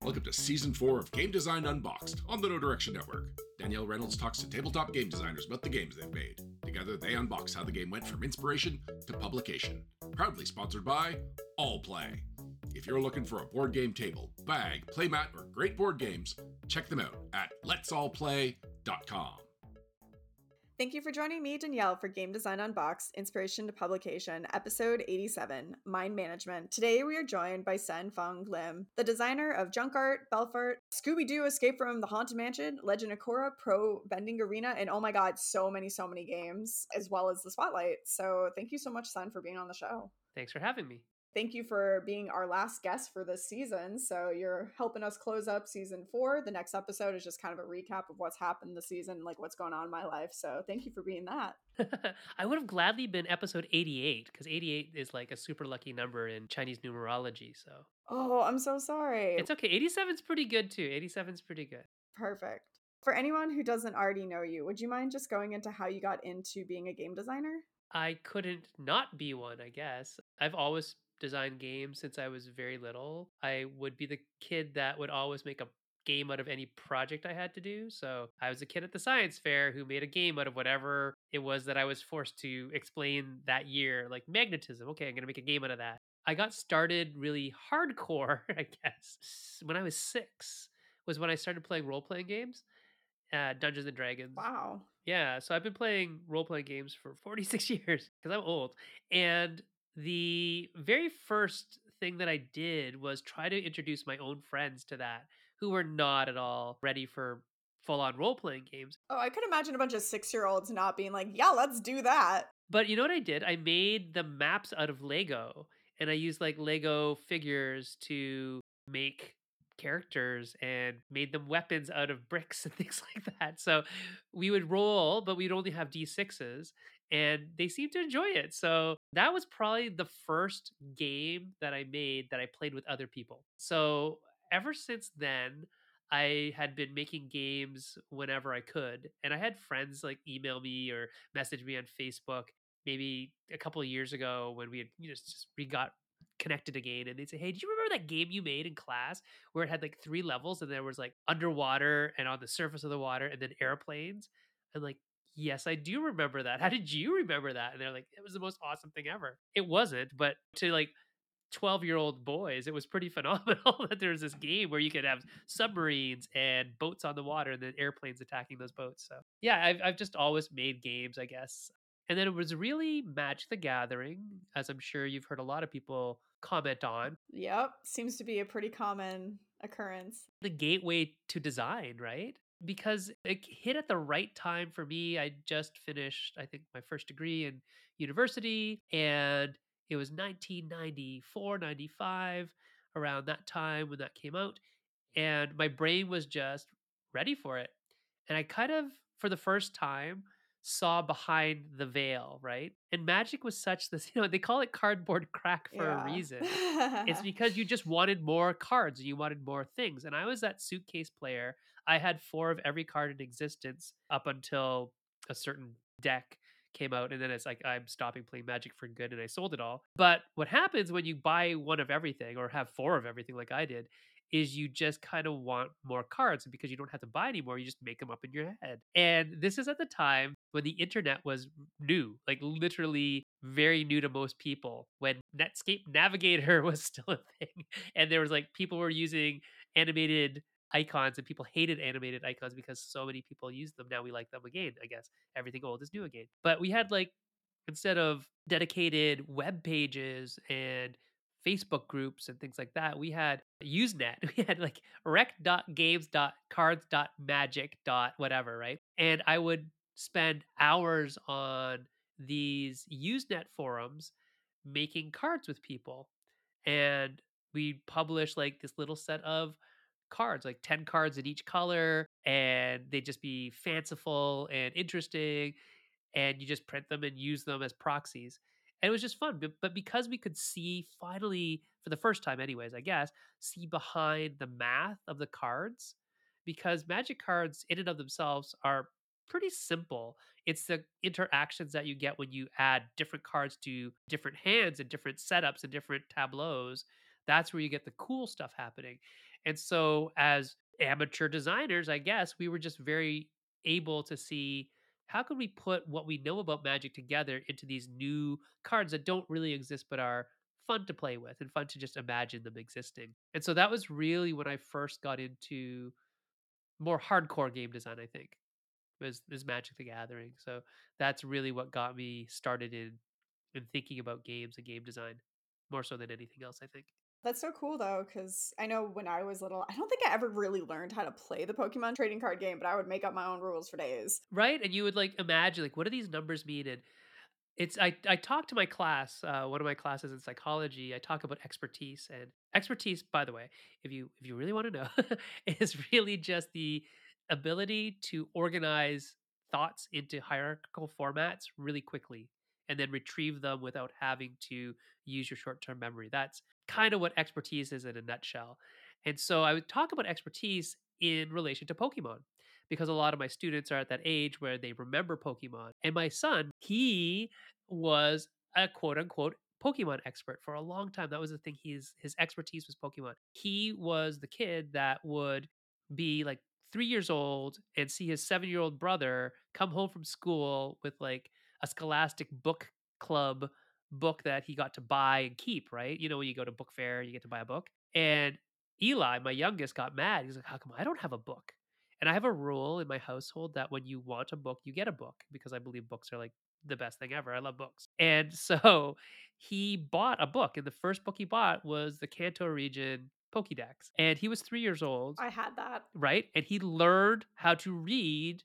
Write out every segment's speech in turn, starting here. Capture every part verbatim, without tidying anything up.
Welcome to Season four of Game Design Unboxed on the No Direction Network. Danielle Reynolds talks to tabletop game designers about the games they've made. Together, they unbox how the game went from inspiration to publication. Proudly sponsored by All Play. If you're looking for a board game table, bag, playmat, or great board games, check them out at lets all play dot com. Thank you for joining me, Danielle, for Game Design Unboxed, Inspiration to Publication, episode eighty-seven, Mind Management. Today we are joined by Sen Fung Lim, the designer of Junk Art, Belfort, Scooby-Doo Escape from the Haunted Mansion, Legend of Korra, Pro Bending Arena, and oh my god, so many, so many games, as well as the Spotlight. So thank you so much, Sen, for being on the show. Thanks for having me. Thank you for being our last guest for this season. So you're helping us close up season four. The next episode is just kind of a recap of what's happened this season, like what's going on in my life. So thank you for being that. I would have gladly been episode eighty-eight, because eighty-eight is like a super lucky number in Chinese numerology. So Oh, I'm so sorry. it's okay. eighty-seven is pretty good too. eighty-seven is pretty good. Perfect. For anyone who doesn't already know you, would you mind just going into how you got into being a game designer? I couldn't not be one, I guess. I've always designed games since I was very little. I would be the kid that would always make a game out of any project I had to do. So I was a kid at the science fair who made a game out of whatever it was that I was forced to explain that year, like magnetism. Okay, I'm going to make a game out of that. I got started really hardcore, I guess, when I was six, was when I started playing role-playing games, uh, Dungeons and Dragons. Wow. Yeah, so I've been playing role-playing games for forty-six years, because I'm old. And the very first thing that I did was try to introduce my own friends to that, who were not at all ready for full-on role-playing games. Oh, I could imagine a bunch of six-year-olds not being like, yeah, let's do that. But you know what I did? I made the maps out of Lego, and I used like Lego figures to make characters and made them weapons out of bricks and things like that. So we would roll, but we'd only have D sixes, and they seemed to enjoy it. So that was probably the first game that I made that I played with other people. So ever since then, I had been making games whenever I could. And I had friends like email me or message me on Facebook maybe a couple of years ago when we had, you know, just we got connected again, and they'd say, hey, do you remember that game you made in class where it had like three levels and there was like underwater and on the surface of the water and then airplanes? And like, yes, I do remember that. How did you remember that? And they're like, it was the most awesome thing ever. It wasn't, but to like twelve year old boys, it was pretty phenomenal that there was this game where you could have submarines and boats on the water and then airplanes attacking those boats. So yeah, I've, I've just always made games, I guess. And then it was really Magic the Gathering, as I'm sure you've heard a lot of people comment on. Yep. Seems to be a pretty common occurrence. The gateway to design, right? Because it hit at the right time for me. I just finished, I think, my first degree in university, and it was nineteen ninety-four, ninety-five, around that time when that came out. And my brain was just ready for it. And I kind of, for the first time, saw behind the veil, right? And Magic was such this, you know, they call it cardboard crack for Yeah. a reason. It's because you just wanted more cards and you wanted more things. And I was that suitcase player. I had four of every card in existence up until a certain deck came out. And then it's like, I'm stopping playing Magic for good and I sold it all. But what happens when you buy one of everything or have four of everything like I did is you just kind of want more cards. And because you don't have to buy anymore, you just make them up in your head. And this is at the time when the internet was new, like literally very new to most people, when Netscape Navigator was still a thing. And there was like, people were using animated icons and people hated animated icons because so many people use them. Now we like them again, I guess. Everything old is new again. But we had like, instead of dedicated web pages and Facebook groups and things like that, we had Usenet. We had like rec.games.cards.magic. whatever, right? And I would spend hours on these Usenet forums making cards with people. And we'd publish like this little set of cards, like ten cards in each color, and they'd just be fanciful and interesting. And you just print them and use them as proxies. And it was just fun. But, but because we could see finally, for the first time anyways, I guess, see behind the math of the cards, because Magic cards in and of themselves are pretty simple. It's the interactions that you get when you add different cards to different hands and different setups and different tableaus. That's where you get the cool stuff happening. And so as amateur designers, I guess, we were just very able to see how could we put what we know about Magic together into these new cards that don't really exist but are fun to play with and fun to just imagine them existing. And so that was really when I first got into more hardcore game design, I think, was is Magic the Gathering. So that's really what got me started in in thinking about games and game design more so than anything else, I think. That's so cool though, because I know when I was little, I don't think I ever really learned how to play the Pokemon trading card game, but I would make up my own rules for days. Right? And you would like imagine like what do these numbers mean? And it's I I talk to my class, uh, one of my classes in psychology. I talk about expertise, and expertise, by the way, if you if you really want to know, is really just the ability to organize thoughts into hierarchical formats really quickly and then retrieve them without having to use your short-term memory. That's kind of what expertise is in a nutshell. And so I would talk about expertise in relation to Pokemon because a lot of my students are at that age where they remember Pokemon. And my son, he was a quote unquote Pokemon expert for a long time. That was the thing. His his expertise was Pokemon. He was the kid that would be like three years old and see his seven year old brother come home from school with like a Scholastic book club book that he got to buy and keep. Right? You know, when you go to book fair, you get to buy a book. And Eli, my youngest, got mad. He's like, "How come I don't have a book?" And I have a rule in my household that when you want a book, you get a book because I believe books are like the best thing ever. I love books. And so he bought a book, and the first book he bought was the Kanto region Pokédex. And he was three years old, I had that. right? And he learned how to read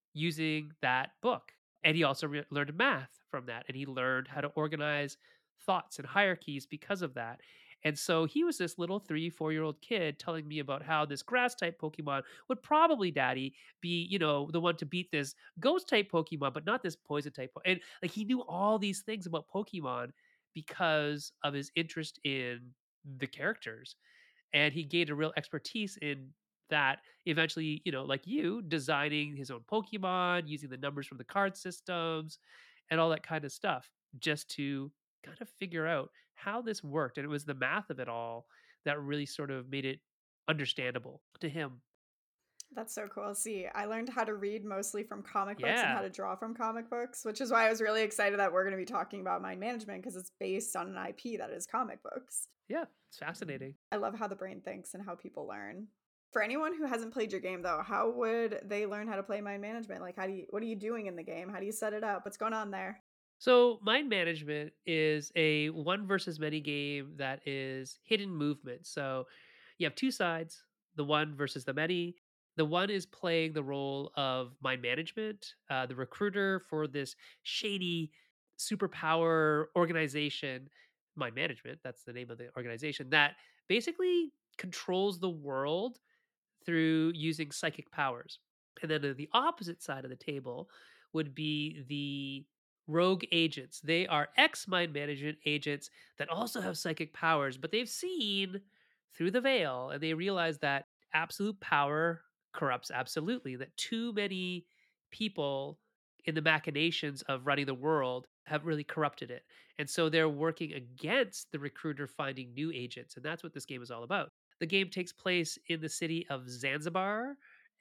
using that book. And he also re- learned math from that. And he learned how to organize thoughts and hierarchies because of that. And so he was this little three, four year old kid telling me about how this grass type Pokemon would probably, daddy, be, you know, the one to beat this ghost type Pokemon, but not this poison type. po- And like he knew all these things about Pokemon because of his interest in the characters, and he gained a real expertise in that eventually, you know, like you, designing his own Pokemon, using the numbers from the card systems and all that kind of stuff just to kind of figure out how this worked. And it was the math of it all that really sort of made it understandable to him. That's so cool. See, I learned how to read mostly from comic books and how Yeah. to draw from comic books, which is why I was really excited that we're going to be talking about mind management because it's based on an I P that is comic books. Yeah. It's fascinating. I love how the brain thinks and how people learn. For anyone who hasn't played your game though, how would they learn how to play mind management? Like how do you what are you doing in the game? How do you set it up? What's going on there? So, mind management is a one versus many game that is hidden movement. So, you have two sides, the one versus the many. The one is playing the role of mind management, uh, the recruiter for this shady superpower organization, mind management. That's the name of the organization that basically controls the world through using psychic powers. And then on the opposite side of the table would be the rogue agents. They are ex mind management agents that also have psychic powers, but they've seen through the veil and they realize that absolute power corrupts absolutely, that too many people in the machinations of running the world have really corrupted it. And so they're working against the recruiter finding new agents. And that's what this game is all about. The game takes place in the city of Zanzibar,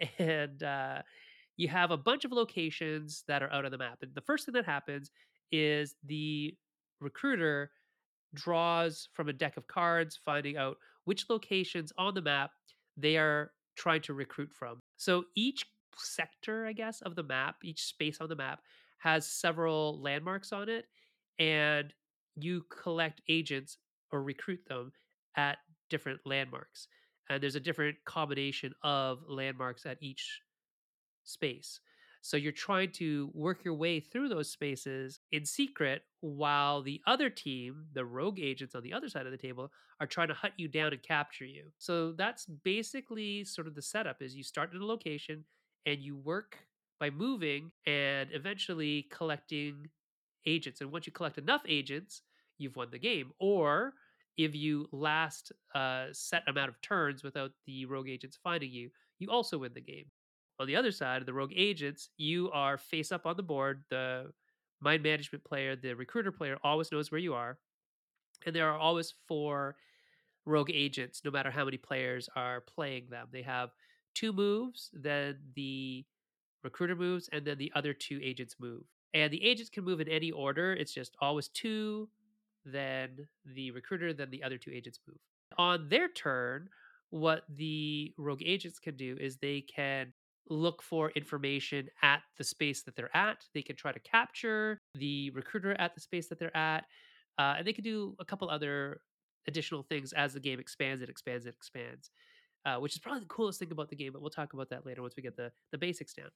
and uh, you have a bunch of locations that are out of the map. And the first thing that happens is the recruiter draws from a deck of cards, finding out which locations on the map they are trying to recruit from. So each sector, I guess, of the map, each space on the map has several landmarks on it, and you collect agents or recruit them at different landmarks. And there's a different combination of landmarks at each space. So you're trying to work your way through those spaces in secret while the other team, the rogue agents on the other side of the table, are trying to hunt you down and capture you. So that's basically sort of the setup is you start in a location and you work by moving and eventually collecting agents. And once you collect enough agents, you've won the game. Or if you last a set amount of turns without the rogue agents finding you, you also win the game. On the other side, the rogue agents, you are face up on the board. The mind management player, the recruiter player always knows where you are. And there are always four rogue agents, no matter how many players are playing them. They have two moves, then the recruiter moves, and then the other two agents move. And the agents can move in any order. It's just always two, then the recruiter, then the other two agents move. On their turn, what the rogue agents can do is they can look for information at the space that they're at. They can try to capture the recruiter at the space that they're at. Uh, and they can do a couple other additional things as the game expands, it expands, it expands. Uh, which is probably the coolest thing about the game, but we'll talk about that later once we get the, the basics down.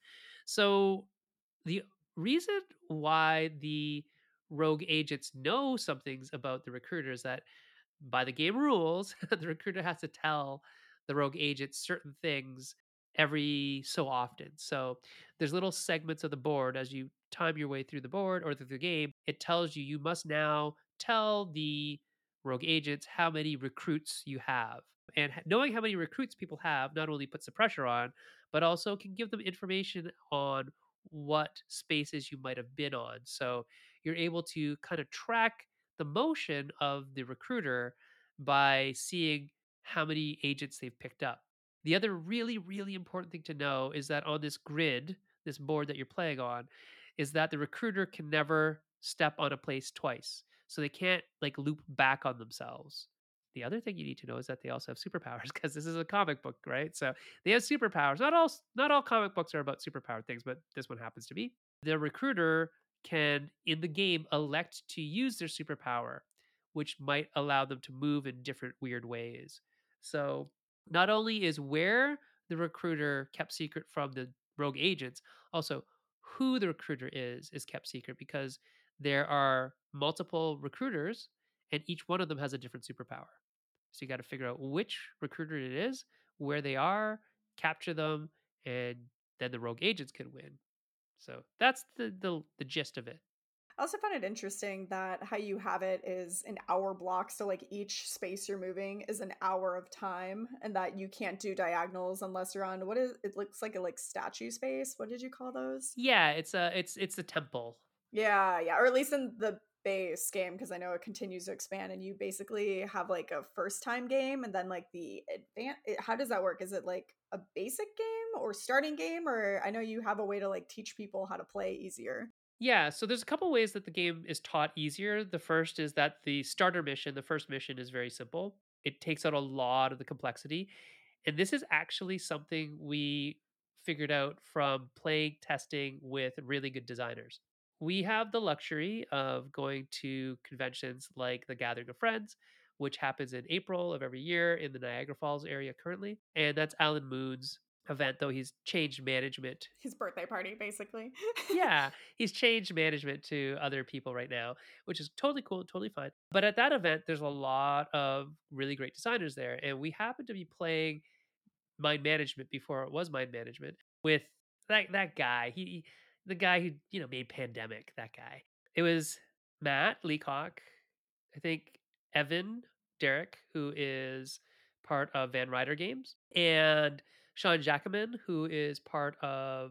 So the reason why the rogue agents know some things about the recruiter is that by the game rules, the recruiter has to tell the rogue agent certain things every so often. So there's little segments of the board as you time your way through the board or through the game. It tells you you must now tell the rogue agents how many recruits you have. And h- knowing how many recruits people have not only puts the pressure on, but also can give them information on what spaces you might have been on. So you're able to kind of track the motion of the recruiter by seeing how many agents they've picked up. The other really, really important thing to know is that on this grid, this board that you're playing on, is that the recruiter can never step on a place twice. So they can't like loop back on themselves. The other thing you need to know is that they also have superpowers because this is a comic book, right? So they have superpowers. Not all not all comic books are about superpower things, but this one happens to be. The recruiter can in the game elect to use their superpower, which might allow them to move in different weird ways. So not only is where the recruiter kept secret from the rogue agents, also who the recruiter is is kept secret because there are multiple recruiters and each one of them has a different superpower. So you got to figure out which recruiter it is, where they are, capture them, and then the rogue agents can win. So that's the the, the gist of it. I also find it interesting that how you have it is an hour block. So, like, each space you're moving is an hour of time, and that you can't do diagonals unless you're on what is it looks like a like statue space. What did you call those? Yeah, it's a it's it's a temple. Yeah, yeah, or at least in the base game, because I know it continues to expand, and you basically have like a first time game, and then like the advance. How does that work? Is it like a basic game or starting game, or I know you have a way to like teach people how to play easier. Yeah, so there's a couple ways that the game is taught easier. The first is that the starter mission, the first mission is very simple. It takes out a lot of the complexity. And this is actually something we figured out from playing testing with really good designers. We have the luxury of going to conventions like the Gathering of Friends, which happens in April of every year in the Niagara Falls area currently. And that's Alan Moon's event, though he's changed management. His birthday party, basically. Yeah, he's changed management to other people right now, which is totally cool, totally fine. But at that event, there's a lot of really great designers there. And we happen to be playing mind management before it was mind management with that that guy. He the guy who, you know, made Pandemic, that guy. It was Matt Leacock, I think Evan Derek, who is part of Van Ryder Games, and Sean Jackaman, who is part of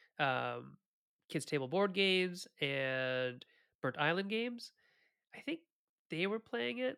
um, Kids Table Board Games and Burnt Island Games. I think they were playing it,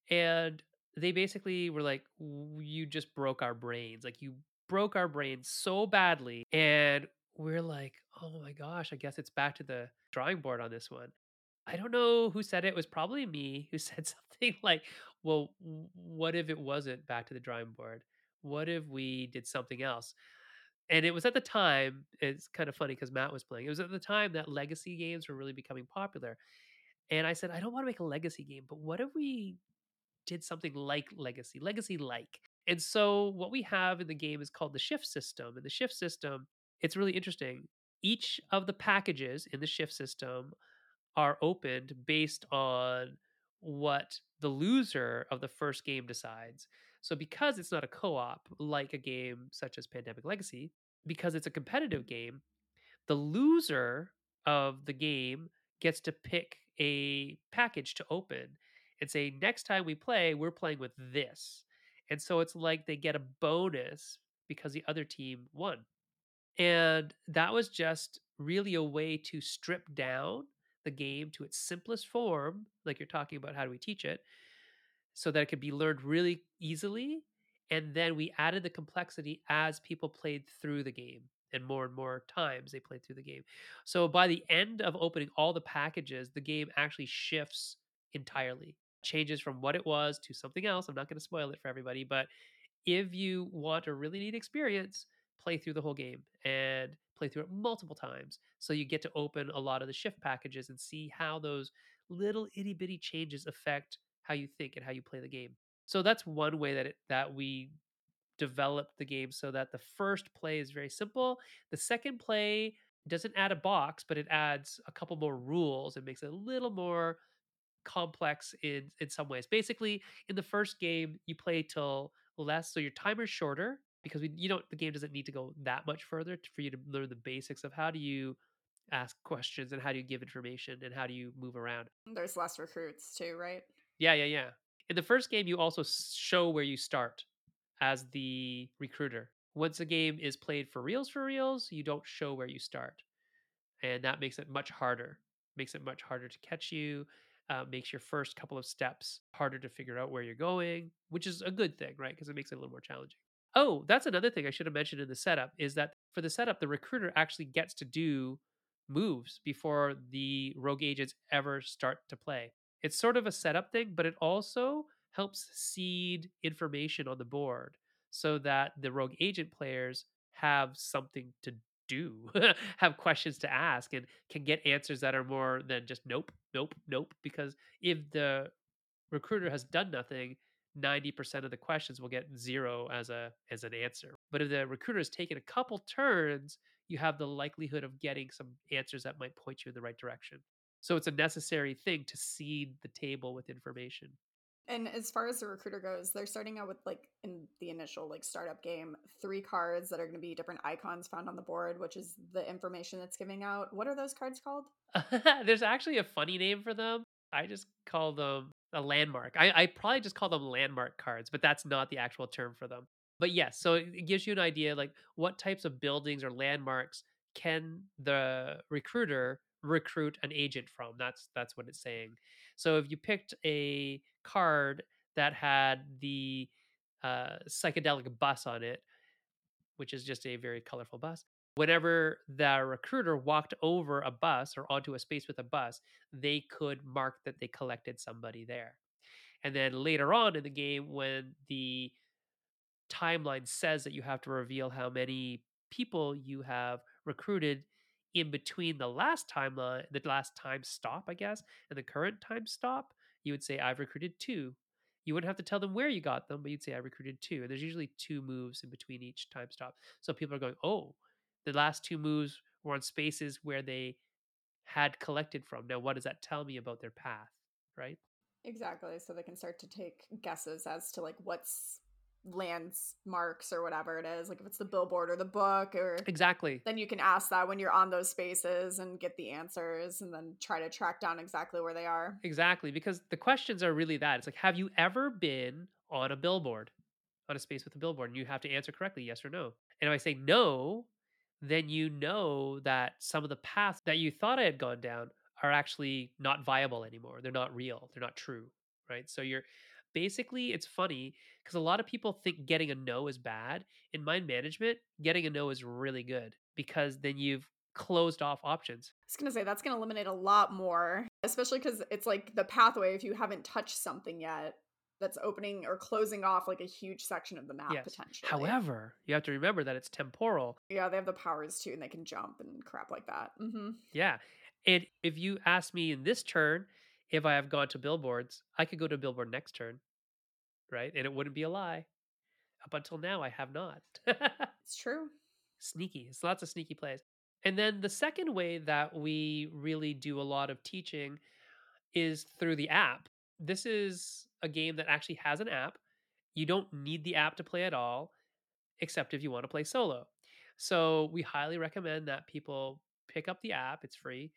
and they basically were like, "W- You just broke our brains. Like, you broke our brains so badly." And we're like, "Oh my gosh, I guess it's back to the drawing board on this one." I don't know who said it. It was probably me who said something like, "Well, w- what if it wasn't back to the drawing board? What if we did something else?" And it was at the time, it's kind of funny because Matt was playing. It was at the time that legacy games were really becoming popular. And I said, I don't want to make a legacy game, but what if we did something like legacy, legacy like? And so what we have in the game is called the shift system. And the shift system, it's really interesting. Each of the packages in the shift system are opened based on what the loser of the first game decides. So because it's not a co-op like a game such as Pandemic Legacy, because it's a competitive game, the loser of the game gets to pick a package to open and say, next time we play, we're playing with this. And so it's like they get a bonus because the other team won. And that was just really a way to strip down the game to its simplest form, like you're talking about how do we teach it, so that it could be learned really easily. And then we added the complexity as people played through the game, and more and more times they played through the game. So by the end of opening all the packages, the game actually shifts entirely, changes from what it was to something else. I'm not going to spoil it for everybody, but if you want a really neat experience, play through the whole game and play through it multiple times. So you get to open a lot of the shift packages and see how those little itty bitty changes affect how you think and how you play the game. So that's one way that it, that we developed the game so that the first play is very simple. The second play doesn't add a box, but it adds a couple more rules and makes it a little more complex in in some ways. Basically, in the first game, you play till less, so your timer's shorter because we, you don't the game doesn't need to go that much further to, for you to learn the basics of how do you ask questions and how do you give information and how do you move around. There's less recruits too, right? Yeah, yeah, yeah. In the first game, you also s- show where you start as the recruiter. Once the game is played for reals for reals, you don't show where you start, and that makes it much harder. Makes it much harder to catch you. Uh, makes your first couple of steps harder to figure out where you're going, which is a good thing, right? Because it makes it a little more challenging. Oh, that's another thing I should have mentioned in the setup is that for the setup, the recruiter actually gets to do moves before the rogue agents ever start to play. It's sort of a setup thing, but it also helps seed information on the board so that the rogue agent players have something to do, have questions to ask, and can get answers that are more than just nope, nope, nope. Because if the recruiter has done nothing, ninety percent of the questions will get zero as a as an answer. But if the recruiter has taken a couple turns, you have the likelihood of getting some answers that might point you in the right direction. So it's a necessary thing to seed the table with information. And as far as the recruiter goes, they're starting out with like in the initial like startup game, three cards that are going to be different icons found on the board, which is the information that's giving out. What are those cards called? There's actually a funny name for them. I just call them a landmark. I, I probably just call them landmark cards, but that's not the actual term for them. But yes, so it it gives you an idea like what types of buildings or landmarks can the recruiter recruit an agent from. That's that's what it's saying. So if you picked a card that had the uh, psychedelic bus on it, which is just a very colorful bus. Whenever the recruiter walked over a bus or onto a space with a bus, they could mark that they collected somebody there. And then later on in the game, when the timeline says that you have to reveal how many people you have recruited in between the last timeline, the last time stop, I guess, and the current time stop, you would say, I've recruited two. You wouldn't have to tell them where you got them, but you'd say, I recruited two. And there's usually two moves in between each time stop. So people are going, oh, the last two moves were on spaces where they had collected from. Now, what does that tell me about their path? Right? Exactly. So they can start to take guesses as to like what's landmarks or whatever it is, like if it's the billboard or the book, or Exactly. then you can ask that when you're on those spaces and get the answers and then try to track down exactly where they are. Exactly. Because the questions are really that. It's like, have you ever been on a billboard? On a space with a billboard, and you have to answer correctly, yes or no. And if I say no, then you know that some of the paths that you thought I had gone down are actually not viable anymore. They're not real. They're not true. Right. So you're basically, it's funny because a lot of people think getting a no is bad. In mind management, getting a no is really good because then you've closed off options. I was gonna say that's gonna eliminate a lot more, especially because it's like the pathway if you haven't touched something yet that's opening or closing off like a huge section of the map Yes. potentially. However, you have to remember that it's temporal. Yeah, they have the powers too, and they can jump and crap like that. Hmm. Yeah. And if you ask me in this turn if I have gone to billboards, I could go to a billboard next turn, right? And it wouldn't be a lie. Up until now, I have not. It's true. Sneaky. It's lots of sneaky plays. And then the second way that we really do a lot of teaching is through the app. This is a game that actually has an app. You don't need the app to play at all, except if you want to play solo. So we highly recommend that people pick up the app, it's free,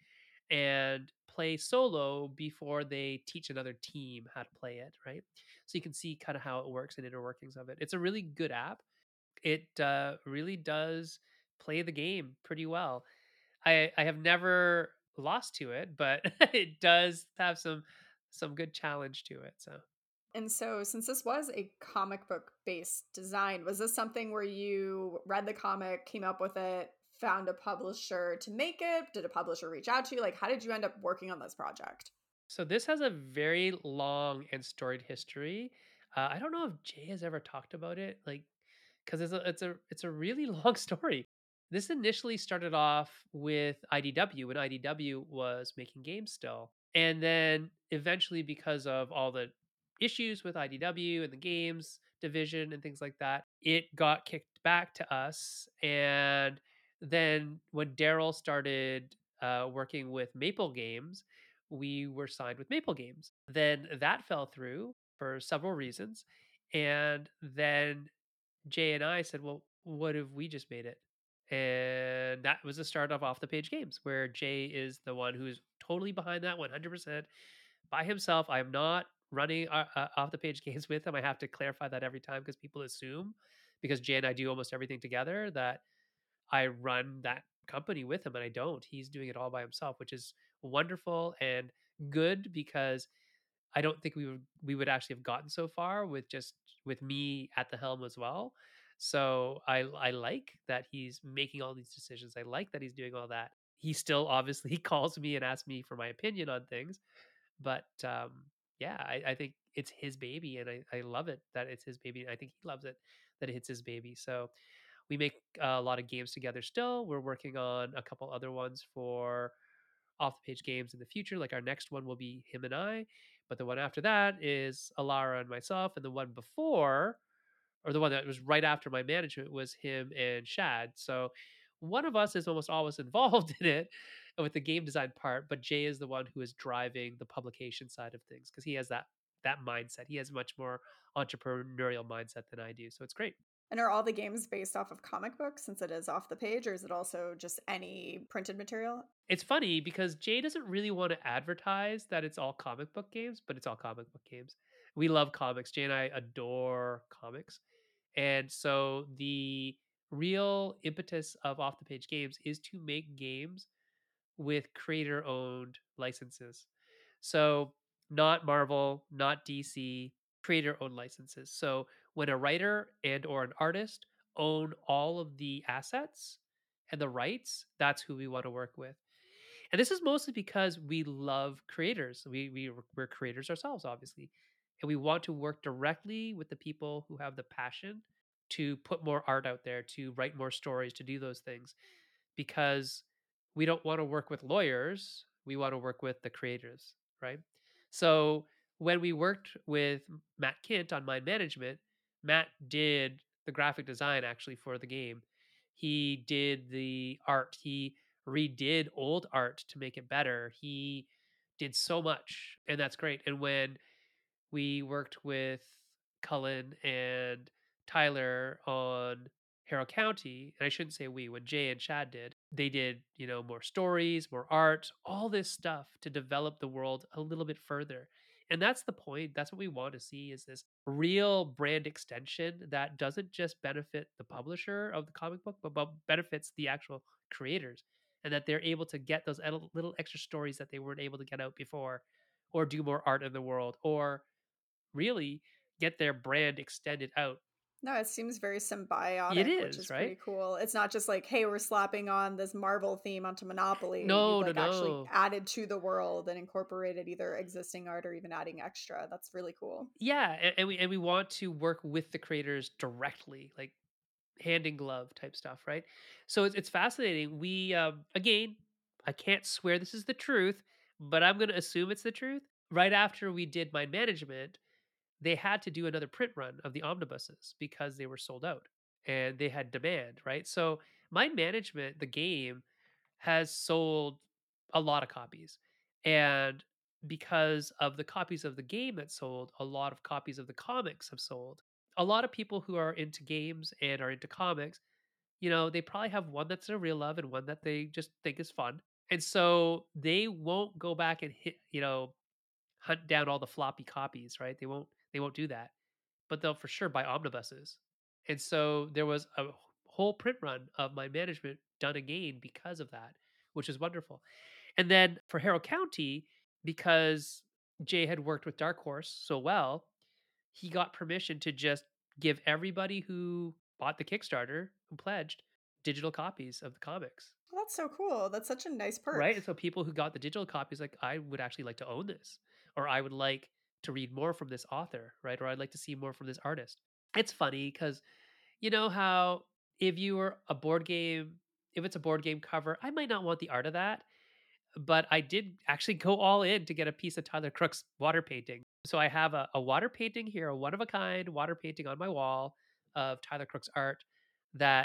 and play solo before they teach another team how to play it, right? So you can see kind of how it works and inner workings of it. It's a really good app. It uh, really does play the game pretty well. I I have never lost to it, but it does have some some good challenge to it. So And so, since this was a comic book based design, was this something where you read the comic, came up with it, found a publisher to make it? Did a publisher reach out to you? Like, how did you end up working on this project? So this has a very long and storied history. Uh, I don't know if Jay has ever talked about it, like because it's a it's a it's a really long story. This initially started off with I D W when I D W was making games still, and then eventually because of all the issues with I D W and the games division and things like that, it got kicked back to us. And then when Daryl started uh, working with Maple Games, we were signed with Maple Games. Then that fell through for several reasons. And then Jay and I said, "Well, what if we just made it?" And that was the start of Off the Page Games, where Jay is the one who's totally behind that one hundred percent by himself. I'm not running uh, uh, Off the Page Games with him. I have to clarify that every time because people assume, because Jay and I do almost everything together, that I run that company with him, and I don't. He's doing it all by himself, which is wonderful and good because I don't think we would we would actually have gotten so far with just with me at the helm as well. So I I like that he's making all these decisions. I like that he's doing all that. He still obviously calls me and asks me for my opinion on things, but um, yeah, I, I think it's his baby, and I, I love it that it's his baby. I think he loves it that it's his baby. So we make a lot of games together still. We're working on a couple other ones for off the page games in the future. Like our next one will be him and I, but the one after that is Alara and myself, and the one before, or the one that was right after my management, was him and Shad. So one of us is almost always involved in it with the game design part, but Jay is the one who is driving the publication side of things because he has that that mindset. He has much more entrepreneurial mindset than I do. So it's great. And are all the games based off of comic books since it is off the page, or is it also just any printed material? It's funny because Jay doesn't really want to advertise that it's all comic book games, but it's all comic book games. We love comics. Jay and I adore comics. And so the real impetus of Off the Page Games is to make games with creator owned licenses. So not Marvel, not D C, creator owned licenses. So when a writer and or an artist own all of the assets and the rights, that's who we want to work with. And this is mostly because we love creators. We we we're creators ourselves, obviously, and we want to work directly with the people who have the passion to put more art out there, to write more stories, to do those things, because we don't want to work with lawyers. We want to work with the creators, right? So when we worked with Matt Kint on Mind Management, Matt did the graphic design actually for the game. He did the art. He redid old art to make it better. He did so much, and that's great. And when we worked with Cullen and Tyler on Harrow County, and I shouldn't say we, when Jay and Chad did, they did, you know, more stories, more art, all this stuff to develop the world a little bit further. And that's the point. That's what we want to see is this real brand extension that doesn't just benefit the publisher of the comic book, but, but benefits the actual creators. And that they're able to get those ed- little extra stories that they weren't able to get out before, or do more art in the world, or really get their brand extended out. No, it seems very It symbiotic, which is, is right? pretty cool. It's not just like, hey, we're slapping on this Marvel theme onto Monopoly. You've No, no, like actually no. added to the world and incorporated either existing art or even adding extra. That's really cool. Yeah, and, and we and we want to work with the creators directly, like hand in glove type stuff, right? So it's it's fascinating. We um, again, I can't swear this is the truth, but I'm going to assume it's the truth. Right after we did Mind Management, they had to do another print run of the omnibuses because they were sold out and they had demand, right? So Mind Management, the game, has sold a lot of copies. And because of the copies of the game that sold, a lot of copies of the comics have sold. A lot of people who are into games and are into comics, you know, they probably have one that's a real love and one that they just think is fun. And so they won't go back and hit, you know, hunt down all the floppy copies, right? They won't they won't do that. But they'll for sure buy omnibuses. And so there was a whole print run of my management done again because of that, which is wonderful. And then for Harrow County, because Jay had worked with Dark Horse so well, he got permission to just give everybody who bought the Kickstarter, who pledged, digital copies of the comics. Well, that's so cool. That's such a nice Right? perk. And so people who got the digital copies, like, I would actually like to own this, or I would like to read more from this author, right? Or I'd like to see more from this artist. It's funny because you know how if you were a board game, if it's a board game cover, I might not want the art of that, but I did actually go all in to get a piece of Tyler Crook's water painting. So I have a, a water painting here, a one of a kind water painting on my wall of Tyler Crook's art that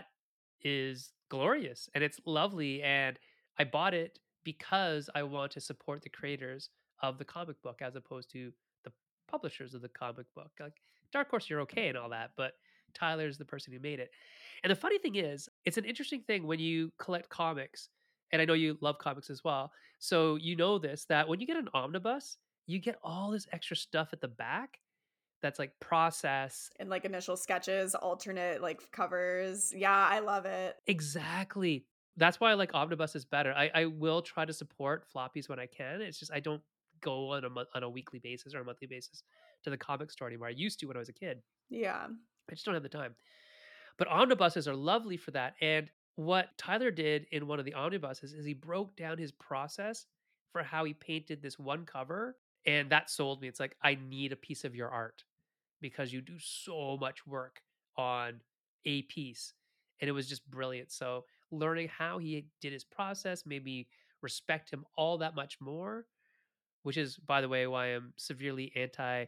is glorious and it's lovely. And I bought it because I want to support the creators of the comic book as opposed to the publishers of the comic book. Like Dark Horse, you're okay and all that, but Tyler's the person who made it. And the funny thing is, it's an interesting thing when you collect comics, and I know you love comics as well. So you know this that when you get an omnibus, you get all this extra stuff at the back that's like process. And like initial sketches, alternate like covers. Yeah, I love it. Exactly. That's why I like omnibuses better. I, I will try to support floppies when I can. It's just I don't go on a month on a weekly basis or a monthly basis to the comic store anymore. I used to when I was a kid. Yeah. I just don't have the time. But omnibuses are lovely for that. And what Tyler did in one of the omnibuses is he broke down his process for how he painted this one cover. And that sold me. It's like, I need a piece of your art because you do so much work on a piece. And it was just brilliant. So learning how he did his process made me respect him all that much more, which is, by the way, why I'm severely anti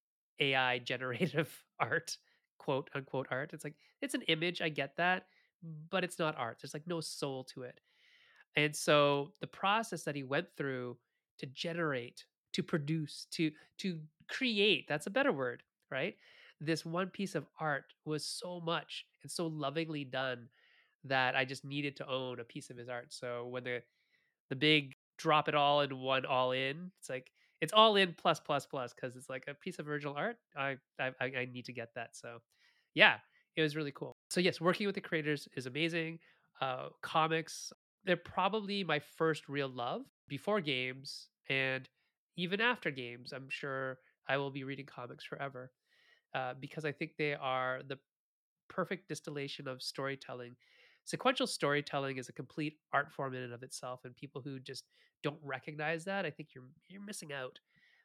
A I generative art, quote unquote art. It's like it's an image, I get that, but it's not art. There's like no soul to it. And so the process that he went through to generate, to produce, to to create, that's a better word, right? This one piece of art was so much and so lovingly done that I just needed to own a piece of his art. So when the the big drop it all in one all in. It's like it's all in plus plus plus because it's like a piece of original art. I, I I I need to get that. So yeah, it was really cool. So yes, working with the creators is amazing. Uh, comics, they're probably my first real love before games and even after games. I'm sure I will be reading comics forever uh, because I think they are the perfect distillation of storytelling. Sequential storytelling is a complete art form in and of itself, and people who just don't recognize that, I think you're you're missing out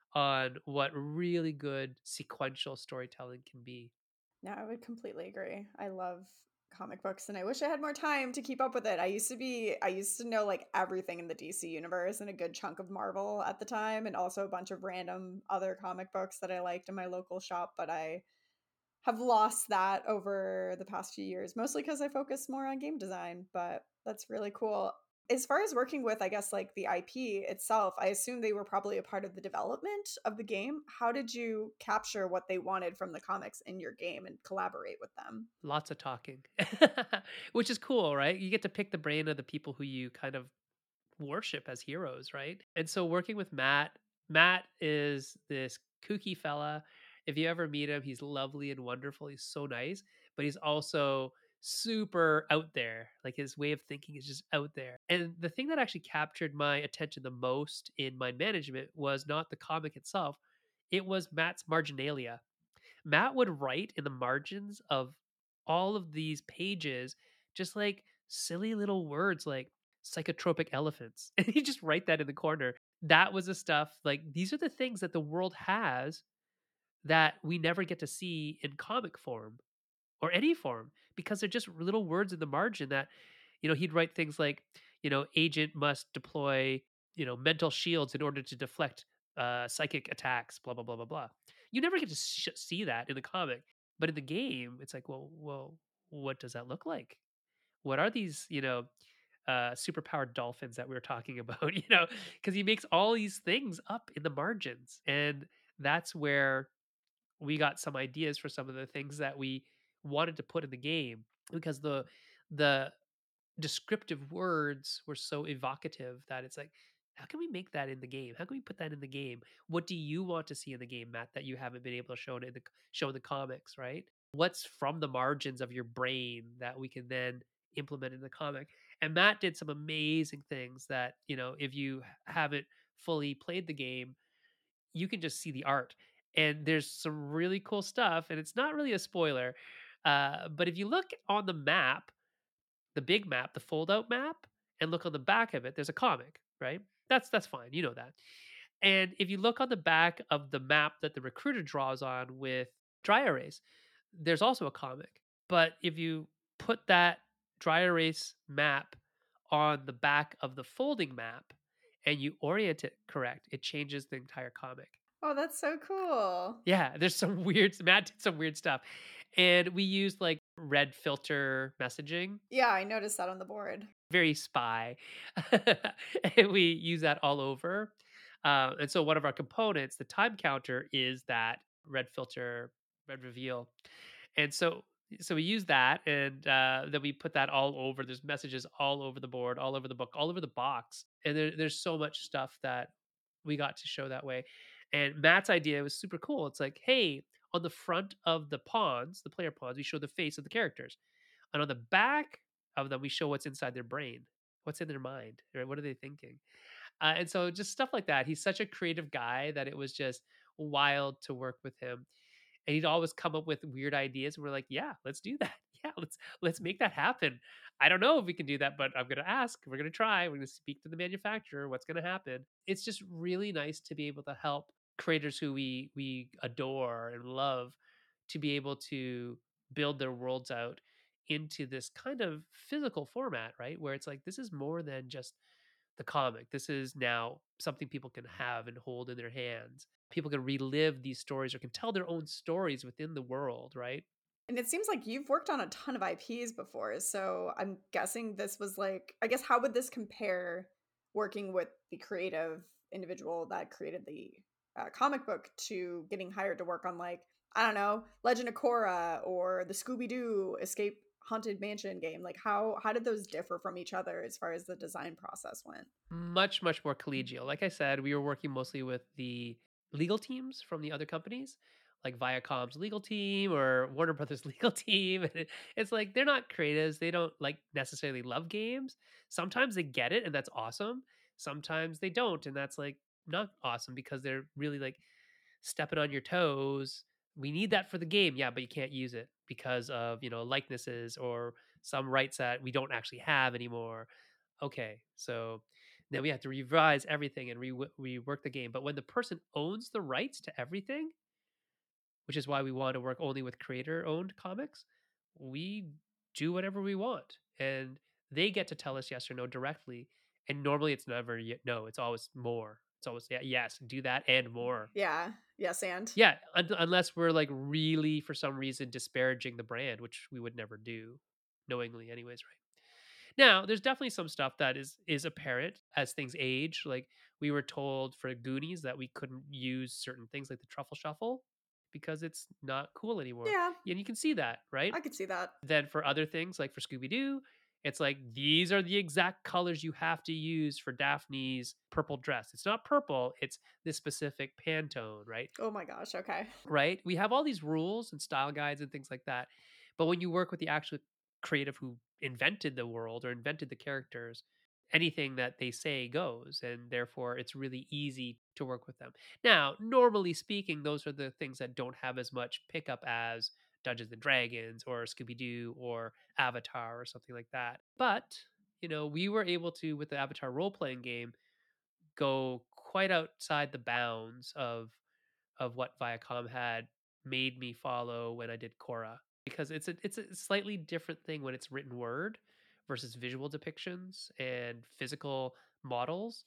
on what really good sequential storytelling can be. No, I would completely agree. I love comic books and I wish I had more time to keep up with it. I used to be I used to know like everything in the D C universe and a good chunk of Marvel at the time and also a bunch of random other comic books that I liked in my local shop, but I have lost that over the past few years, mostly because I focus more on game design, but that's really cool. As far as working with, I guess, like the I P itself, I assume they were probably a part of the development of the game. How did you capture what they wanted from the comics in your game and collaborate with them? Lots of talking, which is cool, right? You get to pick the brain of the people who you kind of worship as heroes, right? And so working with Matt, Matt is this kooky fella. If you ever meet him, he's lovely and wonderful. He's so nice, but he's also super out there. Like his way of thinking is just out there. And the thing that actually captured my attention the most in Mind Management was not the comic itself, it was Matt's marginalia. Matt would write in the margins of all of these pages just like silly little words like psychotropic elephants. And he just write that in the corner. That was the stuff like these are the things that the world has that we never get to see in comic form or any form because they're just little words in the margin that you know he'd write things like you know agent must deploy you know mental shields in order to deflect uh psychic attacks blah blah blah blah blah. You never get to sh- see that in the comic, but in the game it's like well well what does that look like? What are these you know uh superpowered dolphins that we were talking about? You know because he makes all these things up in the margins, and that's where we got some ideas for some of the things that we wanted to put in the game because the the descriptive words were so evocative that it's like how can we make that in the game? How can we put that in the game? What do you want to see in the game, Matt, that you haven't been able to show in the show in the comics, right? What's from the margins of your brain that we can then implement in the comic? And Matt did some amazing things that, you know, if you haven't fully played the game, you can just see the art. And there's some really cool stuff, and it's not really a spoiler. Uh, but if you look on the map, the big map, the fold out map, and look on the back of it, there's a comic, right? That's that's fine. You know that. And if you look on the back of the map that the recruiter draws on with dry erase, there's also a comic. But if you put that dry erase map on the back of the folding map and you orient it correct, it changes the entire comic. Oh, that's so cool. Yeah, there's some weird Matt did some weird stuff. And we used like red filter messaging, Yeah, I noticed that on the board. very spy. And we use that all over. Uh, and so one of our components, the time counter, is that red filter, red reveal. And so so we use that, and uh, then we put that all over. There's messages all over the board, all over the book, all over the box. And there, there's so much stuff that we got to show that way. And Matt's idea was super cool. It's like, hey, on the front of the pawns, the player pawns, we show the face of the characters. And on the back of them, we show what's inside their brain, what's in their mind, right? What are they thinking? Uh, and so just stuff like that. He's such a creative guy that it was just wild to work with him. And he'd always come up with weird ideas. And we're like, yeah, let's do that. Yeah, let's let's make that happen. I don't know if we can do that, but I'm gonna ask. We're gonna try. We're gonna speak to the manufacturer. What's gonna happen? It's just really nice to be able to help creators who we we adore and love to be able to build their worlds out into this kind of physical format, right? Where it's like this is more than just the comic. This is now something people can have and hold in their hands. People can relive these stories or can tell their own stories within the world, right? And it seems like you've worked on a ton of I Ps before. So I'm guessing this was like, I guess, how would this compare working with the creative individual that created the uh, comic book to getting hired to work on, like, I don't know, Legend of Korra or the Scooby Doo Escape Haunted Mansion game? Like, how how did those differ from each other as far as the design process went? Much, much more collegial. Like I said, we were working mostly with the legal teams from the other companies, like Viacom's legal team or Warner Brothers legal team. And it- It's like they're not creatives. They don't like necessarily love games. Sometimes they get it and that's awesome. Sometimes they don't. And that's like not awesome because they're really like stepping on your toes. We need that for the game. Yeah, but you can't use it because of, you know, likenesses or some rights that we don't actually have anymore. Okay, so then we have to revise everything and re- rework the game. But when the person owns the rights to everything, which is why we want to work only with creator owned comics, we do whatever we want. And they get to tell us yes or no directly. And normally it's never yet no, it's always more. It's always yeah, yes, do that and more. Yeah. Yes, and Yeah, un- unless we're like really for some reason disparaging the brand, which we would never do knowingly anyways, right? Now, there's definitely some stuff that is is apparent as things age. Like we were told for Goonies that we couldn't use certain things like the truffle shuffle because it's not cool anymore. yeah, And you can see that, right? I could see that. Then for other things like for Scooby Doo, it's like these are the exact colors you have to use for Daphne's purple dress. It's not purple, it's this specific Pantone, right? Oh my gosh. Okay. Right? We have all these rules and style guides and things like that. But when you work with the actual creative who invented the world or invented the characters, anything that they say goes. And therefore, it's really easy to work with them. Now, normally speaking, those are the things that don't have as much pickup as Dungeons and Dragons or Scooby Doo or Avatar or something like that. But, you know, we were able to, with the Avatar role playing game, go quite outside the bounds of of what Viacom had made me follow when I did Korra because it's a it's a slightly different thing when it's written word versus visual depictions and physical models.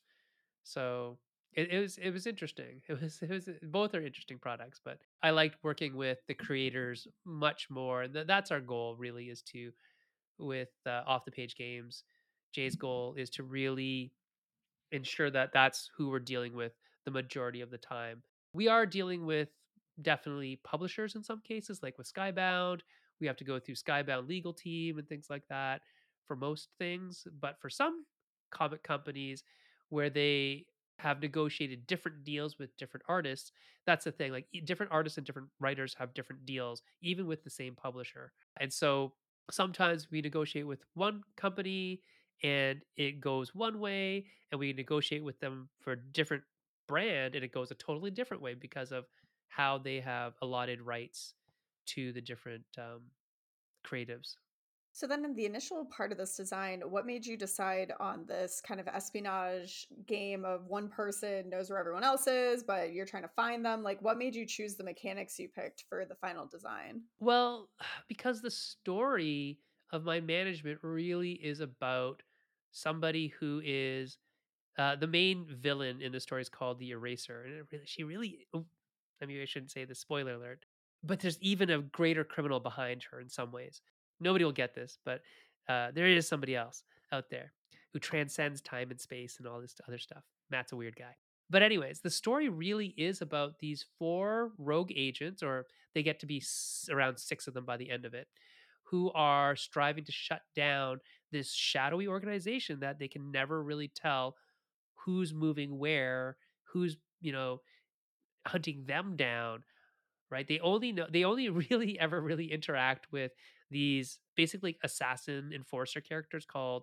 So it, it was it was interesting. It was it was both are interesting products, but I liked working with the creators much more, and th- that's our goal. Really, is to with uh, off the page games. Jay's goal is to really ensure that that's who we're dealing with the majority of the time. We are dealing with definitely publishers in some cases, like with Skybound. We have to go through Skybound legal team and things like that for most things. But for some comic companies where they have negotiated different deals with different artists, that's the thing. Like e- different artists and different writers have different deals, even with the same publisher. And so sometimes we negotiate with one company and it goes one way and we negotiate with them for a different brand and it goes a totally different way because of how they have allotted rights to the different um, creatives. So then in the initial part of this design, what made you decide on this kind of espionage game of one person knows where everyone else is, but you're trying to find them? Like, what made you choose the mechanics you picked for the final design? Well, because the story of my management really is about somebody who is uh, the main villain in the story is called the Eraser, and it really, she really. Oh, I mean, I shouldn't say this. Spoiler alert. But there's even a greater criminal behind her in some ways. Nobody will get this, but uh, there is somebody else out there who transcends time and space and all this other stuff. Matt's a weird guy. But anyways, the story really is about these four rogue agents, or they get to be s- around six of them by the end of it, who are striving to shut down this shadowy organization that they can never really tell who's moving where, who's, you know, hunting them down, right? They only know they only really ever really interact with these basically assassin enforcer characters called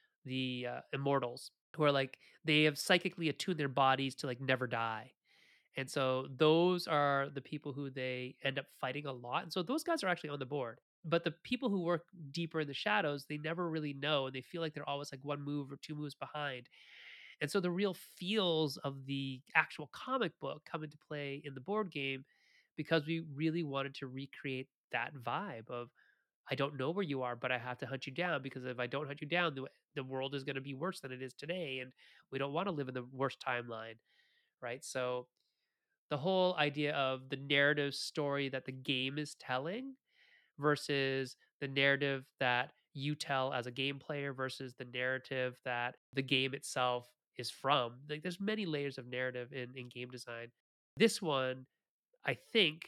the uh, immortals, who are like they have psychically attuned their bodies to like never die. And so those are the people who they end up fighting a lot. And so those guys are actually on the board. But the people who work deeper in the shadows, they never really know. And they feel like they're always like one move or two moves behind. And so the real feels of the actual comic book come into play in the board game because we really wanted to recreate that vibe of I don't know where you are, but I have to hunt you down because if I don't hunt you down, the, the world is going to be worse than it is today. And we don't want to live in the worst timeline, right? So the whole idea of the narrative story that the game is telling versus the narrative that you tell as a game player versus the narrative that the game itself is from. Like there's many layers of narrative in, in game design. This one, I think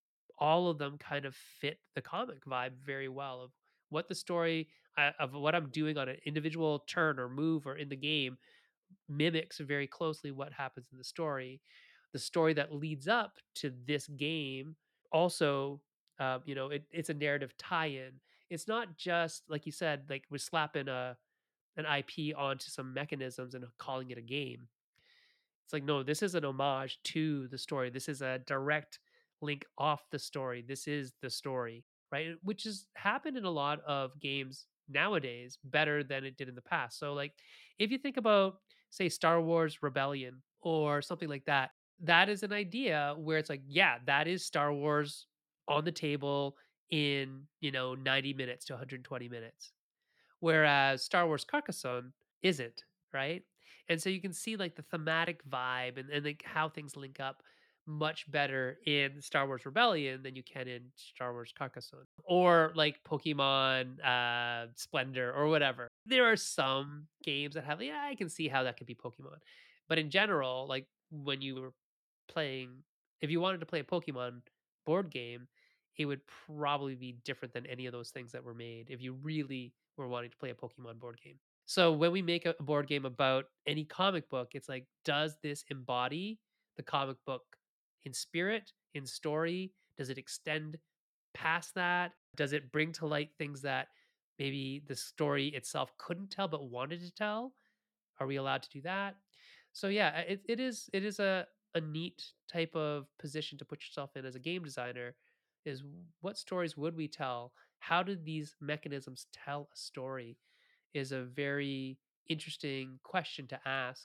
all of them kind of fit the comic vibe very well of what the story uh, of what I'm doing on an individual turn or move or in the game mimics very closely what happens in the story. The story that leads up to this game also, uh, you know, it, it's a narrative tie-in. It's not just like you said, like we're slapping a an I P onto some mechanisms and calling it a game. It's like, no, this is an homage to the story. This is a direct link off the story. This is the story, right? Which has happened in a lot of games nowadays better than it did in the past. So, like, if you think about, say, Star Wars Rebellion or something like that, that is an idea where it's like, yeah, that is Star Wars on the table in, you know, ninety minutes to one hundred twenty minutes. Whereas Star Wars Carcassonne isn't, right? And so you can see like the thematic vibe and, and like how things link up much better in Star Wars Rebellion than you can in Star Wars Carcassonne or like Pokemon uh Splendor or whatever. There are some games that have, yeah, I can see how that could be Pokemon. But in general, like when you were playing, if you wanted to play a Pokemon board game, it would probably be different than any of those things that were made if you really were wanting to play a Pokemon board game. So when we make a board game about any comic book, it's like, does this embody the comic book in spirit, in story? Does it extend past that? Does it bring to light things that maybe the story itself couldn't tell but wanted to tell? Are we allowed to do that? So yeah, it, it is it is a a neat type of position to put yourself in as a game designer is what stories would we tell? How did these mechanisms tell a story is a very interesting question to ask.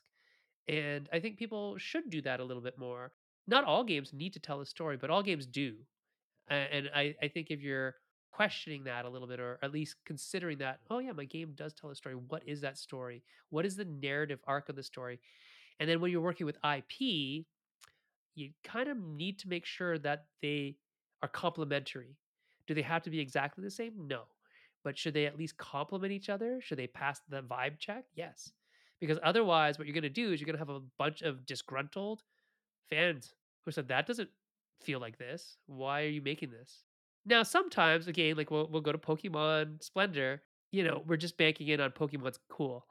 And I think people should do that a little bit more. Not all games need to tell a story, but all games do. A- And I, I think if you're questioning that a little bit, or at least considering that, oh, yeah, my game does tell a story. What is that story? What is the narrative arc of the story? And then when you're working with I P, you kind of need to make sure that they are complementary. Do they have to be exactly the same? No. But should they at least complement each other? Should they pass the vibe check? Yes. Because otherwise, what you're going to do is you're going to have a bunch of disgruntled fans who said, that doesn't feel like this. Why are you making this? Now, sometimes, again, like we'll, we'll go to Pokemon Splendor, you know, we're just banking in on Pokemon's cool.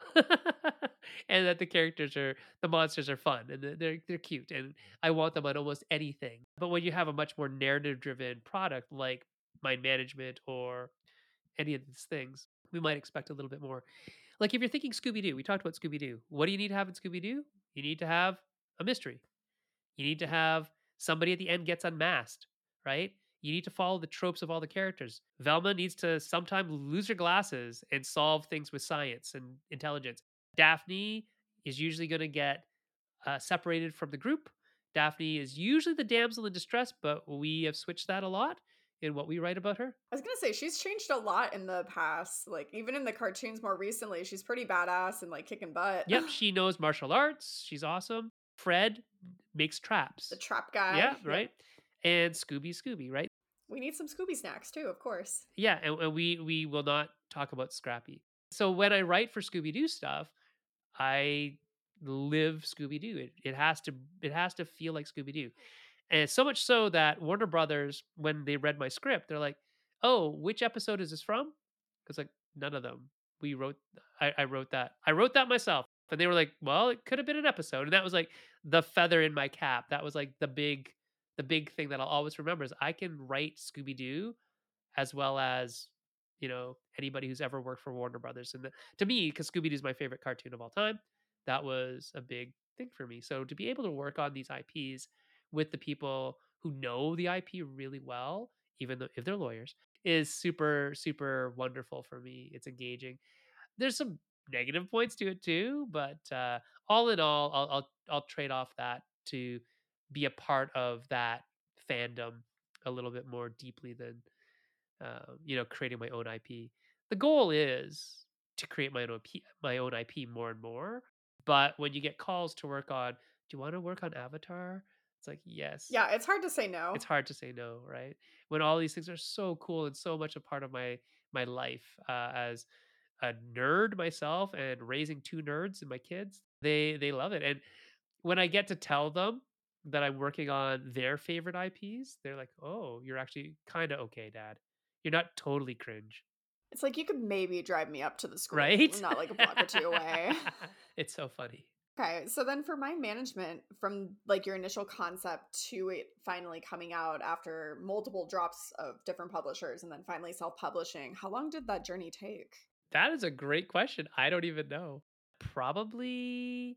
And that the characters are, the monsters are fun and they're, they're, they're cute. And I want them on almost anything. But when you have a much more narrative driven product like Mind Management or any of these things, we might expect a little bit more. Like if you're thinking Scooby Doo, we talked about Scooby Doo. What do you need to have in Scooby Doo? You need to have a mystery. You need to have Somebody at the end gets unmasked, right? You need to follow the tropes of all the characters. Velma needs to sometimes lose her glasses and solve things with science and intelligence. Daphne is usually going to get uh, separated from the group. Daphne is usually the damsel in distress, but we have switched that a lot in what we write about her. I was gonna say she's changed a lot in the past. Like even in the cartoons more recently, she's pretty badass and like kicking butt. Yep, she knows martial arts. She's awesome. Fred makes traps. The trap guy. Yeah, right. And Scooby Scooby, right? We need some Scooby snacks too, of course. Yeah, and, and we we will not talk about Scrappy. So when I write for Scooby Doo stuff, I live Scooby Doo. It, it has to it has to feel like Scooby Doo. And so much so that Warner Brothers, when they read my script, they're like, "Oh, which episode is this from?" Because like none of them. We wrote. I, I wrote that. I wrote that myself. And they were like, "Well, it could have been an episode." And that was like the feather in my cap. That was like the big, the big thing that I'll always remember is I can write Scooby Doo as well as you know anybody who's ever worked for Warner Brothers. And the, to me, because Scooby Doo is my favorite cartoon of all time, that was a big thing for me. So to be able to work on these I Ps with the people who know the I P really well, even though if they're lawyers, is super super wonderful for me. It's engaging. There's some negative points to it too, but uh, all in all, I'll, I'll I'll trade off that to be a part of that fandom a little bit more deeply than uh, you know creating my own I P. The goal is to create my own P- my own I P more and more. But when you get calls to work on, do you want to work on Avatar? It's like yes. Yeah, it's hard to say no. It's hard to say no, right? When all these things are so cool and so much a part of my my life uh, as a nerd myself and raising two nerds and my kids, they they love it. And when I get to tell them that I'm working on their favorite I Ps, they're like, "Oh, you're actually kind of okay, Dad. You're not totally cringe." It's like you could maybe drive me up to the school, Right? not like a block or two away. It's so funny. Okay, so then for my management, from like your initial concept to it finally coming out after multiple drops of different publishers and then finally self-publishing, how long did that journey take? That is a great question. I don't even know. Probably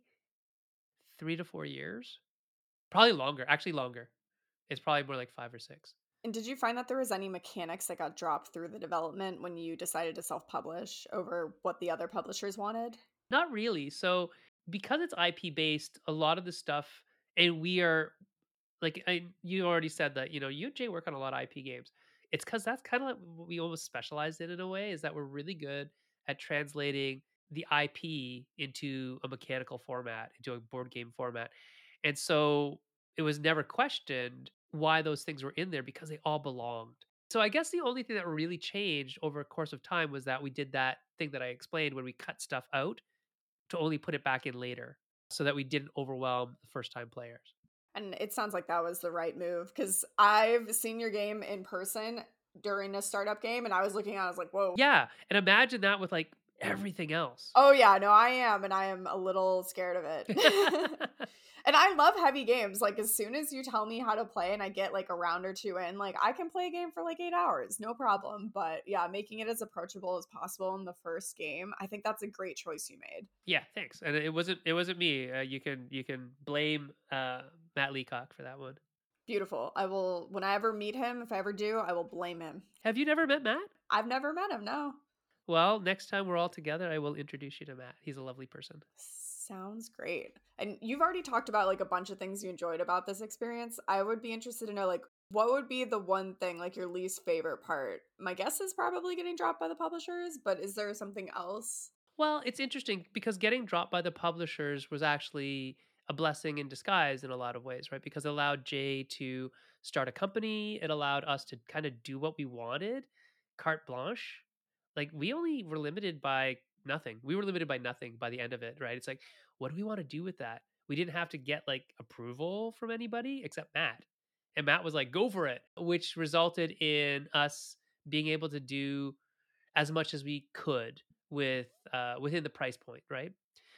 three to four years. Probably longer. Actually, longer. It's probably more like five or six. And did you find that there was any mechanics that got dropped through the development when you decided to self-publish over what the other publishers wanted? Not really. So because it's I P based, a lot of the stuff, and we are like I, you already said that you know you and Jay work on a lot of I P games. It's because that's kind of like what we almost specialize in in a way is that we're really good at translating the I P into a mechanical format, into a board game format, and so it was never questioned why those things were in there because they all belonged. So I guess the only thing that really changed over a course of time was that we did that thing that I explained when we cut stuff out to only put it back in later so that we didn't overwhelm the first time players. And it sounds like that was the right move because I've seen your game in person during a startup game and I was looking at it, I was like, whoa. Yeah. And imagine that with like everything else. Oh, yeah. No, I am. And I am a little scared of it. And I love heavy games. Like, as soon as you tell me how to play and I get like a round or two in, like, I can play a game for like eight hours, no problem. But yeah, making it as approachable as possible in the first game, I think that's a great choice you made. Yeah, thanks. And it wasn't it wasn't me. Uh, you can you can blame uh, Matt Leacock for that one. Beautiful. I will, when I ever meet him, if I ever do, I will blame him. Have you never met Matt? I've never met him, no. Well, next time we're all together, I will introduce you to Matt. He's a lovely person. Sounds great. And you've already talked about like a bunch of things you enjoyed about this experience. I would be interested to know like what would be the one thing, like your least favorite part? My guess is probably getting dropped by the publishers, but is there something else? Well, it's interesting because getting dropped by the publishers was actually a blessing in disguise in a lot of ways, right? Because it allowed Jay to start a company. It allowed us to kind of do what we wanted, carte blanche. Like we only were limited by nothing. We were limited by nothing by the end of it, right? It's like, what do we want to do with that? We didn't have to get like approval from anybody except Matt. And Matt was like, go for it, which resulted in us being able to do as much as we could with uh within the price point, right?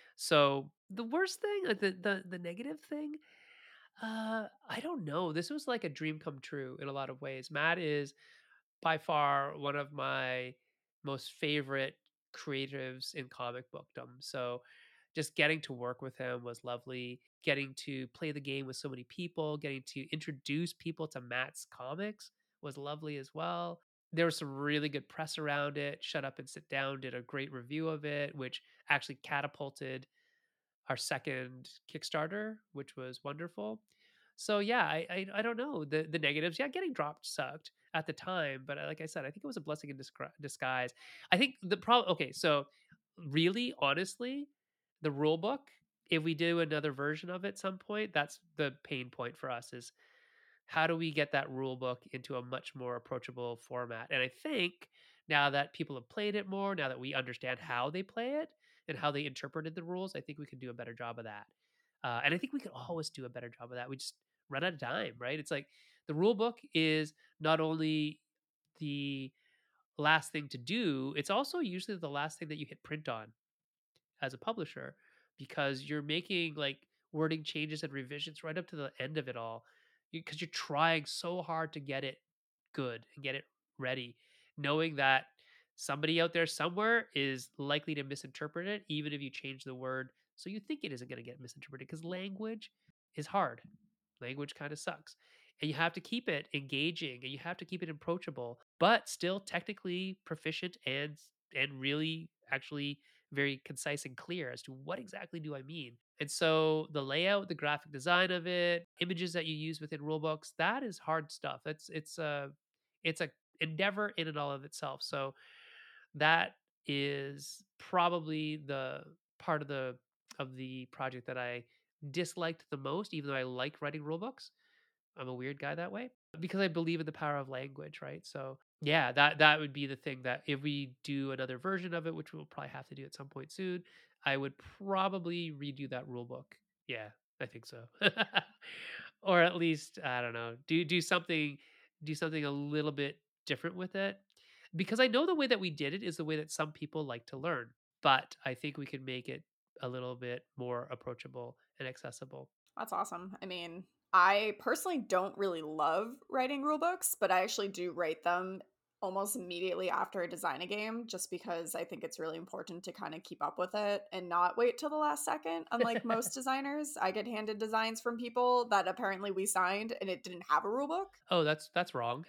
So the worst thing, like the the, the negative thing, uh I don't know. This was like a dream come true in a lot of ways. Matt is by far one of my most favorite creatives in comic bookdom. So just getting to work with him was lovely. Getting to play the game with so many people, getting to introduce people to Matt's comics was lovely as well. There was some really good press around it. Shut Up and Sit Down did a great review of it, which actually catapulted our second Kickstarter, which was wonderful. So yeah, I I, I don't know the the negatives. Yeah, getting dropped sucked at the time, but uh, like I said, I think it was a blessing in disgri- disguise. I think the problem. Okay, so really, honestly, the rule book. If we do another version of it at some point, that's the pain point for us. Is how do we get that rule book into a much more approachable format? And I think now that people have played it more, now that we understand how they play it and how they interpreted the rules, I think we can do a better job of that. Uh, and I think we could always do a better job of that. We just run out of time, right? It's like the rule book is not only the last thing to do, it's also usually the last thing that you hit print on as a publisher, because you're making like wording changes and revisions right up to the end of it all, because you're trying so hard to get it good and get it ready, knowing that somebody out there somewhere is likely to misinterpret it even if you change the word so you think it isn't going to get misinterpreted, because language is hard. Language kind of sucks. And you have to keep it engaging and you have to keep it approachable, but still technically proficient and and really actually very concise and clear as to what exactly do I mean. And so the layout, the graphic design of it, images that you use within rulebooks, that is hard stuff. It's it's a it's a endeavor in and all of itself. So that is probably the part of the of the project that I disliked the most, even though I like writing rulebooks. I'm a weird guy that way because I believe in the power of language, right? So yeah, that that would be the thing that if we do another version of it, which we'll probably have to do at some point soon, I would probably redo that rule book. Yeah, I think so. Or at least, I don't know, do do something do something a little bit different with it. Because I know the way that we did it is the way that some people like to learn, but I think we could make it a little bit more approachable and accessible. That's awesome. I mean, I personally don't really love writing rule books, but I actually do write them almost immediately after I design a game, just because I think it's really important to kind of keep up with it and not wait till the last second. Unlike most designers, I get handed designs from people that apparently we signed and it didn't have a rule book. Oh, that's that's wrong.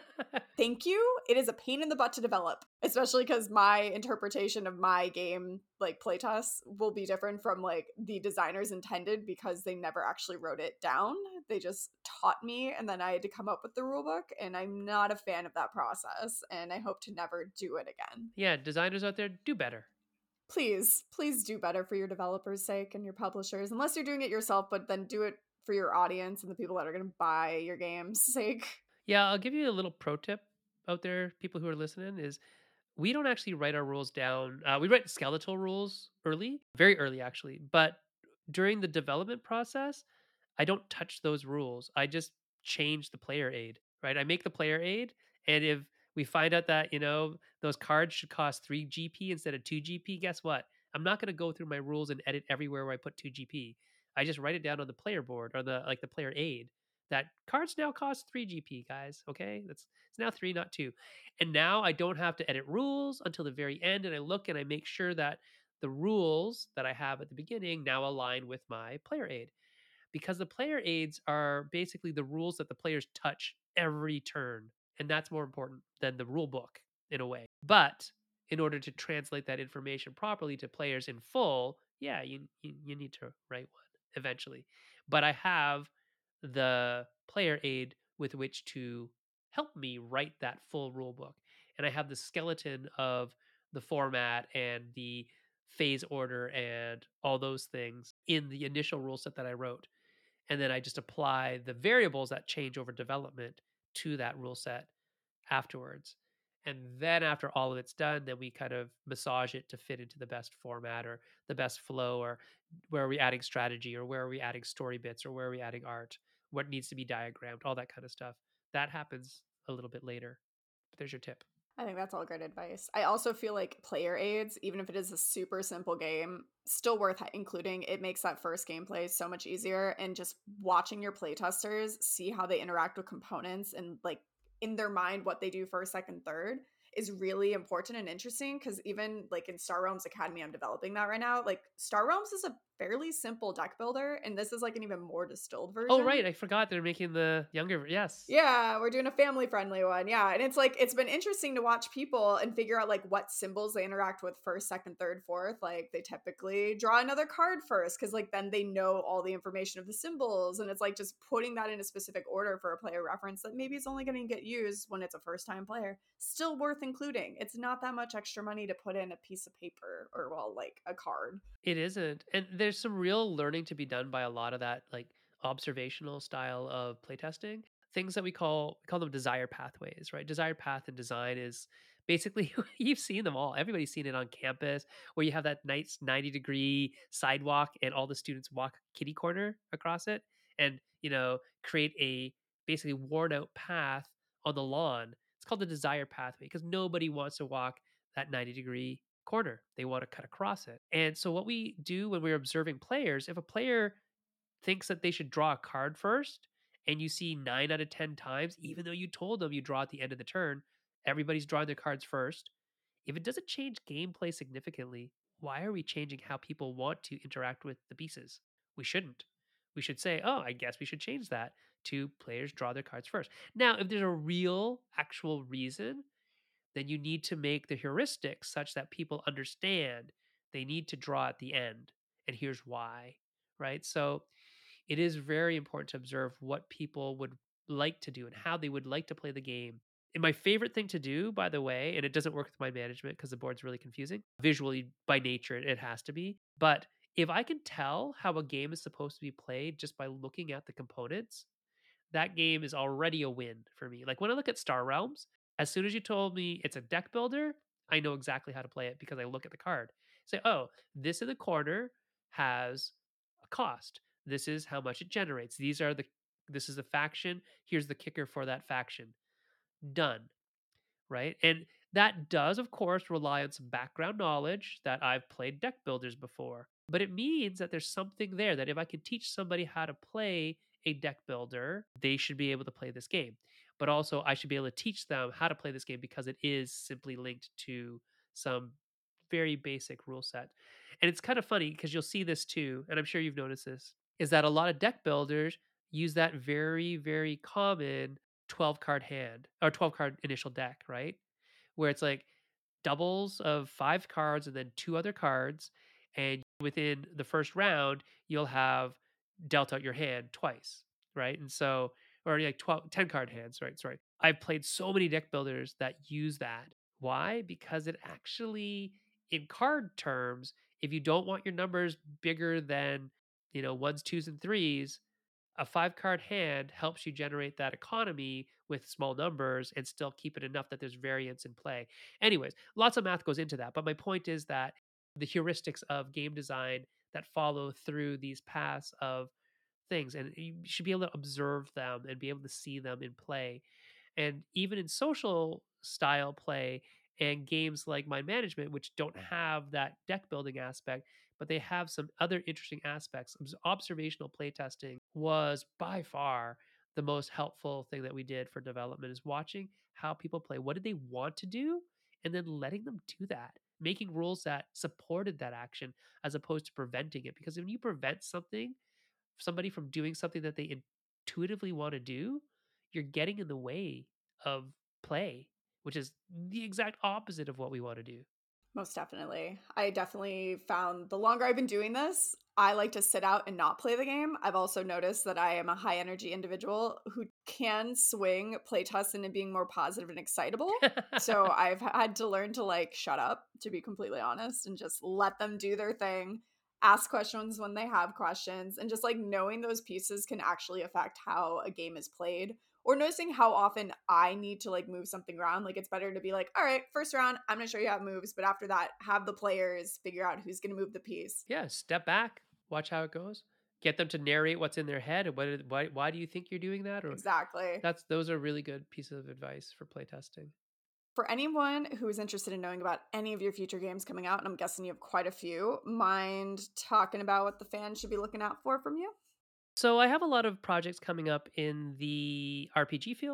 Thank you. It is a pain in the butt to develop, especially because my interpretation of my game, like playtests, will be different from like the designers intended because they never actually wrote it down. They just taught me and then I had to come up with the rule book, and I'm not a fan of that process and I hope to never do it again. Yeah, designers out there, do better. Please, please do better for your developers' sake and your publishers, unless you're doing it yourself, but then do it for your audience and the people that are going to buy your game's sake. Yeah, I'll give you a little pro tip out there, people who are listening, is we don't actually write our rules down. Uh, we write skeletal rules early, very early actually, but during the development process, I don't touch those rules. I just change the player aid, right? I make the player aid, and if we find out that, you know, those cards should cost three G P instead of two G P, guess what? I'm not going to go through my rules and edit everywhere where I put two G P. I just write it down on the player board or the like the player aid that cards now cost three G P, guys. Okay, that's it's now three, not two. And now I don't have to edit rules until the very end, and I look and I make sure that the rules that I have at the beginning now align with my player aid, because the player aids are basically the rules that the players touch every turn, and that's more important than the rule book in a way. But in order to translate that information properly to players in full, yeah, you you, you need to write one eventually. But I have the player aid with which to help me write that full rule book, and I have the skeleton of the format and the phase order and all those things in the initial rule set that I wrote. And then I just apply the variables that change over development to that rule set afterwards. And then after all of it's done, then we kind of massage it to fit into the best format or the best flow, or where are we adding strategy, or where are we adding story bits, or where are we adding art, what needs to be diagrammed, all that kind of stuff. That happens a little bit later. But there's your tip. I think that's all good advice. I also feel like player aids, even if it is a super simple game, still worth including. It makes that first gameplay so much easier, and just watching your playtesters see how they interact with components and like in their mind what they do first, second, third is really important and interesting, because even like in Star Realms Academy, I'm developing that right now. Like Star Realms is a fairly simple deck builder, and this is like an even more distilled version. Oh, right. I forgot they're making the younger. Yes. Yeah, we're doing a family friendly one. Yeah. And it's like, it's been interesting to watch people and figure out like what symbols they interact with first, second, third, fourth. Like they typically draw another card first, because like then they know all the information of the symbols. And it's like just putting that in a specific order for a player reference that maybe is only going to get used when it's a first time player. Still worth including. It's not that much extra money to put in a piece of paper or, well, like a card. It isn't. And there's some real learning to be done by a lot of that, like observational style of playtesting. Things that we call we call them desire pathways, right? Desire path and design is basically you've seen them all. Everybody's seen it on campus where you have that nice ninety degree sidewalk and all the students walk kitty corner across it and, you know, create a basically worn out path on the lawn. It's called the desire pathway because nobody wants to walk that ninety degree corner. They want to cut across it. And so what we do when we're observing players, if a player thinks that they should draw a card first and you see nine out of ten times, even though you told them you draw at the end of the turn, everybody's drawing their cards first. If it doesn't change gameplay significantly, why are we changing how people want to interact with the pieces? We shouldn't. We should say, oh, I guess we should change that to players draw their cards first. Now, if there's a real, actual reason, then you need to make the heuristics such that people understand they need to draw at the end. And here's why, right? So it is very important to observe what people would like to do and how they would like to play the game. And my favorite thing to do, by the way, and it doesn't work with my management because the board's really confusing. Visually, by nature, it has to be. But if I can tell how a game is supposed to be played just by looking at the components, that game is already a win for me. Like when I look at Star Realms, as soon as you told me it's a deck builder, I know exactly how to play it because I look at the card. Say, oh, this in the corner has a cost. This is how much it generates. These are the this is the faction. Here's the kicker for that faction. Done. Right? And that does, of course, rely on some background knowledge that I've played deck builders before. But it means that there's something there that if I can teach somebody how to play a deck builder, they should be able to play this game. But also, I should be able to teach them how to play this game because it is simply linked to some very basic rule set. And it's kind of funny because you'll see this too, and I'm sure you've noticed this, is that a lot of deck builders use that very, very common twelve card hand or twelve card initial deck, right? Where it's like doubles of five cards and then two other cards. And within the first round, you'll have dealt out your hand twice, right? And so, or like twelve, ten card hands, right? Sorry. I've played so many deck builders that use that. Why? Because it actually, in card terms, if you don't want your numbers bigger than, you know, ones, twos, and threes, a five card hand helps you generate that economy with small numbers and still keep it enough that there's variance in play. Anyways, lots of math goes into that. But my point is that the heuristics of game design that follow through these paths of things, and you should be able to observe them and be able to see them in play. And even in social style play and games like Mind Management, which don't have that deck building aspect, but they have some other interesting aspects. Obs- Observational playtesting was by far the most helpful thing that we did for development is watching how people play. What did they want to do? And then letting them do that, making rules that supported that action as opposed to preventing it. Because when you prevent something, somebody from doing something that they intuitively want to do, you're getting in the way of play, which is the exact opposite of what we want to do. Most definitely. I definitely found the longer I've been doing this, I like to sit out and not play the game. I've also noticed that I am a high energy individual who can swing playtests into being more positive and excitable. So I've had to learn to like shut up, to be completely honest, and just let them do their thing, ask questions when they have questions, and just like knowing those pieces can actually affect how a game is played, or noticing how often I need to like move something around. Like it's better to be like, all right, first round, I'm going to show you how it moves. But after that, have the players figure out who's going to move the piece. Yeah, step back, watch how it goes. Get them to narrate what's in their head and what, why, why do you think you're doing that? Or exactly. That's those are really good pieces of advice for playtesting. For anyone who is interested in knowing about any of your future games coming out, and I'm guessing you have quite a few, mind talking about what the fans should be looking out for from you? So I have a lot of projects coming up in the R P G field.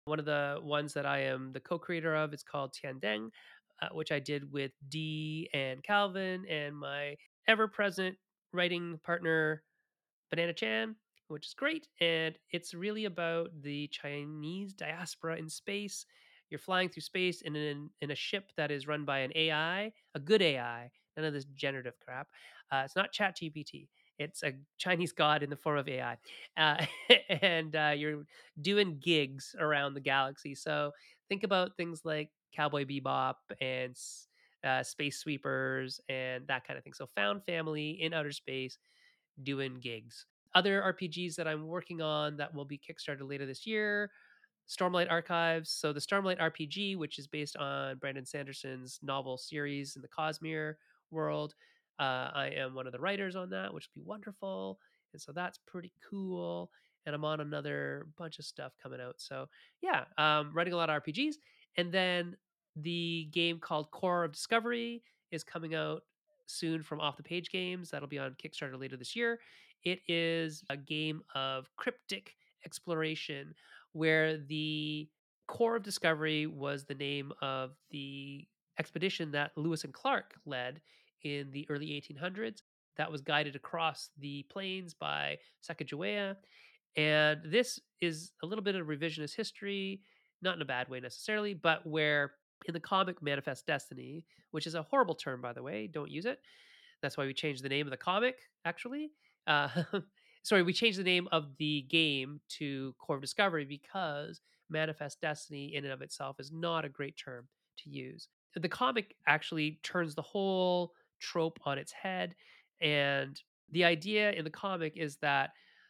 One of the ones that I am the co-creator of is called Tiandeng, uh, which I did with Dee and Calvin and my ever-present writing partner Banana Chan, which is great. And it's really about the Chinese diaspora in space. You're flying through space in an, in a ship that is run by an A I, a good A I, none of this generative crap. Uh, it's not ChatGPT. It's a Chinese god in the form of A I, uh, and uh, you're doing gigs around the galaxy. So think about things like Cowboy Bebop and s- uh, Space Sweepers and that kind of thing. So found family in outer space doing gigs. Other R P Gs that I'm working on that will be Kickstarted later this year, Stormlight Archives. So the Stormlight R P G, which is based on Brandon Sanderson's novel series in the Cosmere world. Uh, I am one of the writers on that, which will be wonderful. And so that's pretty cool. And I'm on another bunch of stuff coming out. So yeah, um, writing a lot of R P Gs. And then the game called Core of Discovery is coming out soon from Off the Page Games. That'll be on Kickstarter later this year. It is a game of cryptic exploration where the Core of Discovery was the name of the expedition that Lewis and Clark led in the early eighteen hundreds that was guided across the plains by Sacagawea. And this is a little bit of revisionist history, not in a bad way necessarily, but where in the comic Manifest Destiny, which is a horrible term, by the way, don't use it. That's why we changed the name of the comic, actually. Uh, sorry, we changed the name of the game to Core of Discovery because Manifest Destiny in and of itself is not a great term to use. The comic actually turns the whole trope on its head. And the idea in the comic is that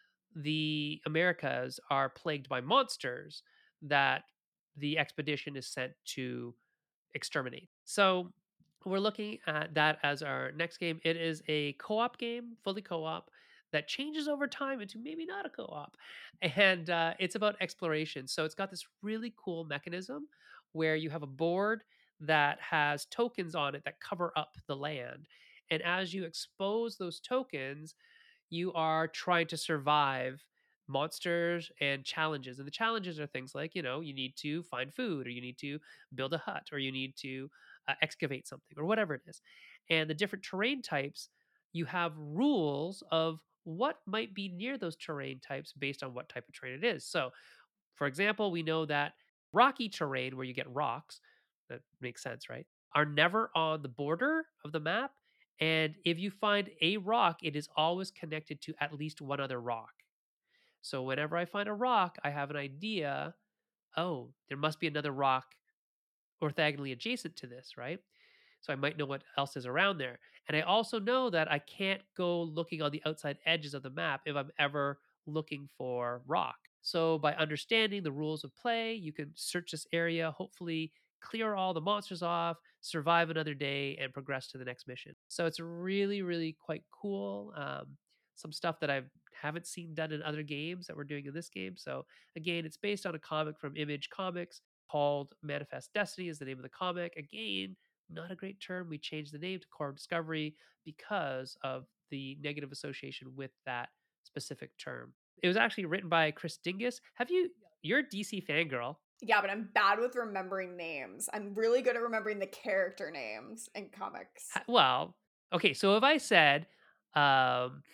the Americas are plagued by monsters that the expedition is sent to exterminate. So we're looking at that as our next game. It is a co-op game, fully co-op, that changes over time into maybe not a co-op, and uh, it's about exploration. So it's got this really cool mechanism where you have a board that has tokens on it that cover up the land, and as you expose those tokens, you are trying to survive monsters and challenges. And the challenges are things like, you know, you need to find food, or you need to build a hut, or you need to uh, excavate something, or whatever it is. And the different terrain types, you have rules of what might be near those terrain types based on what type of terrain it is. So, for example, we know that rocky terrain where you get rocks, that makes sense, right? Are never on the border of the map. And if you find a rock, it is always connected to at least one other rock. So whenever I find a rock, I have an idea, oh, there must be another rock orthogonally adjacent to this, right? So I might know what else is around there. And I also know that I can't go looking on the outside edges of the map if I'm ever looking for rock. So by understanding the rules of play, you can search this area, hopefully clear all the monsters off, survive another day, and progress to the next mission. So it's really, really quite cool. Um, some stuff that I haven't seen done in other games that we're doing in this game. So again, it's based on a comic from Image Comics called Manifest Destiny is the name of the comic. Again, not a great term. We changed the name to Core of Discovery because of the negative association with that specific term. It was actually written by Chris Dingus. Have you? You're a D C fangirl. Yeah, but I'm bad with remembering names. I'm really good at remembering the character names in comics. Ha- Well, okay. So if I said um,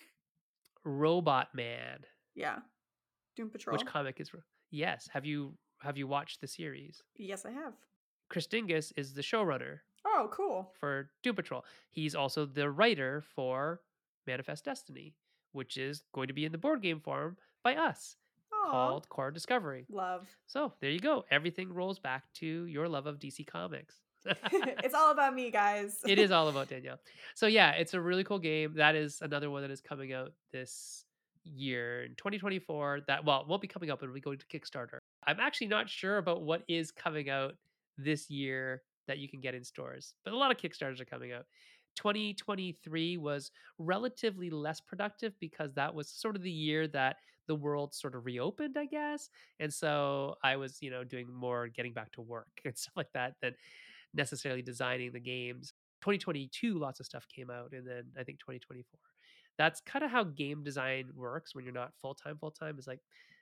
Robot Man, Yeah. Doom which Patrol. comic is? Yes. Have you have you watched the series? Yes, I have. Chris Dingus is the showrunner Oh, cool. for Doom Patrol. He's also the writer for Manifest Destiny, which is going to be in the board game form by us Aw. called Core Discovery. Love. So there you go. Everything rolls back to your love of D C Comics. It's all about me, guys. It is all about Danielle. So yeah, it's a really cool game. That is another one that is coming out this year in twenty twenty-four. That well, it won't be coming up, but it'll be going to Kickstarter. I'm actually not sure about what is coming out this year that you can get in stores, but a lot of Kickstarters are coming out. twenty twenty-three was relatively less productive because that was sort of the year that the world sort of reopened, I guess. And so I was, you know, doing more getting back to work and stuff like that than necessarily designing the games. twenty twenty-two, lots of stuff came out, and then I think twenty twenty-four. That's kind of how game design works when you're not full time, full time. Is like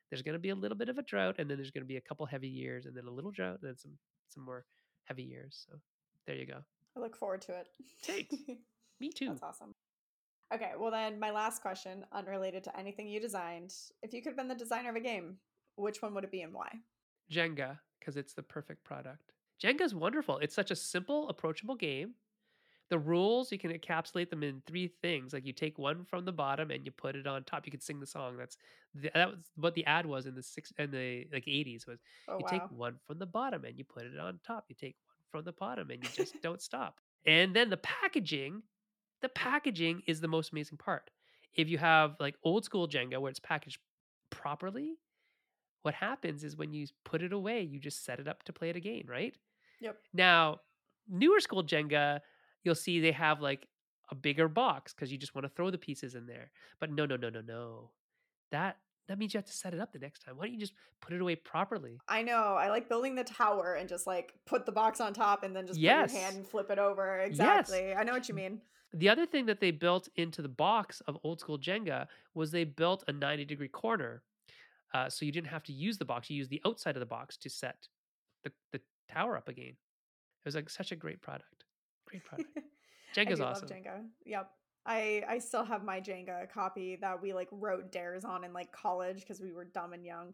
there's going to be a little bit of a drought, and then there's going to be a couple heavy years, and then a little drought, and then some some more heavy years. So there you go. I look forward to it. Thanks. Me too. That's awesome. Okay, well then my last question, unrelated to anything you designed. If you could have been the designer of a game, which one would it be and why? Jenga, because it's the perfect product. Jenga is wonderful. It's such a simple, approachable game. The rules, you can encapsulate them in three things. Like you take one from the bottom and you put it on top. You can sing the song. That's the, that was what the ad was in the six in the like eighties was. Oh You wow. take one from the bottom and you put it on top. You take one from the bottom and you just don't stop. And then the packaging, the packaging is the most amazing part. If you have like old school Jenga where it's packaged properly, what happens is when you put it away, you just set it up to play it again, right? Yep. Now, newer school Jenga, you'll see they have like a bigger box because you just want to throw the pieces in there. But no, no, no, no, no. That that means you have to set it up the next time. Why don't you just put it away properly? I know. I like building the tower and just like put the box on top and then just Yes. put your hand and flip it over. Exactly. Yes. I know what you mean. The other thing that they built into the box of old school Jenga was they built a ninety degree corner. Uh, so you didn't have to use the box. You used the outside of the box to set the, the tower up again. It was like such a great product. Great product. Jenga's I do awesome. love Jenga. Yep. I I still have my Jenga copy that we like wrote dares on in like college because we were dumb and young.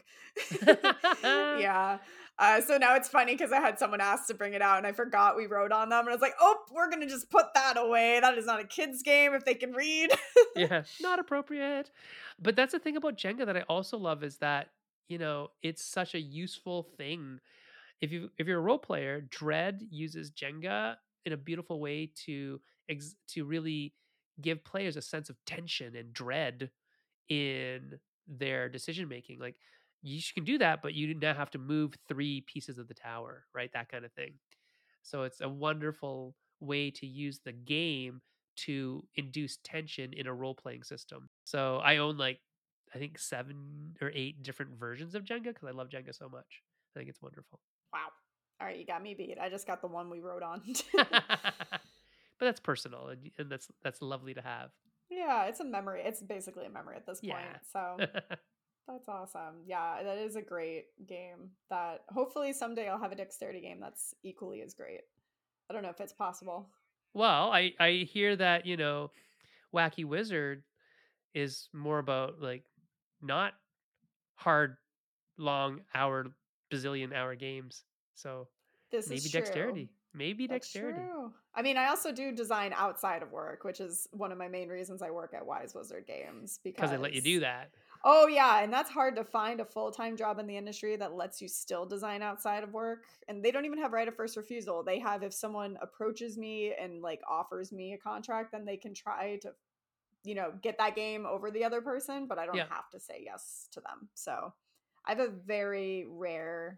Yeah. Uh, so now it's funny because I had someone ask to bring it out and I forgot we wrote on them and I was like, oh, we're gonna just put that away. That is not a kid's game if they can read. Yeah, not appropriate. But that's the thing about Jenga that I also love is that, you know, it's such a useful thing. If you if you're a role player, Dread uses Jenga in a beautiful way to ex- to really give players a sense of tension and dread in their decision making. Like you can do that, but you now have to move three pieces of the tower, right? That kind of thing. So it's a wonderful way to use the game to induce tension in a role playing system. So I own like I think seven or eight different versions of Jenga because I love Jenga so much. I think it's wonderful. Wow. All right, you got me beat. I just got the one we wrote on. But that's personal and, and that's that's lovely to have. Yeah, it's a memory. It's basically a memory at this point. Yeah. So that's awesome. Yeah, that is a great game that hopefully someday I'll have a dexterity game that's equally as great. I don't know if it's possible. Well, I I hear that, you know, Wacky Wizard is more about like not hard long hour bazillion hour games. So This maybe is true. dexterity. Maybe That's dexterity. true. I mean, I also do design outside of work, which is one of my main reasons I work at Wise Wizard Games Because they let you do that. Oh yeah, and that's hard to find a full-time job in the industry that lets you still design outside of work. And they don't even have right of first refusal. They have if someone approaches me and like offers me a contract, then they can try to, you know, get that game over the other person, but I don't Yeah. have to say yes to them. So I have a very rare,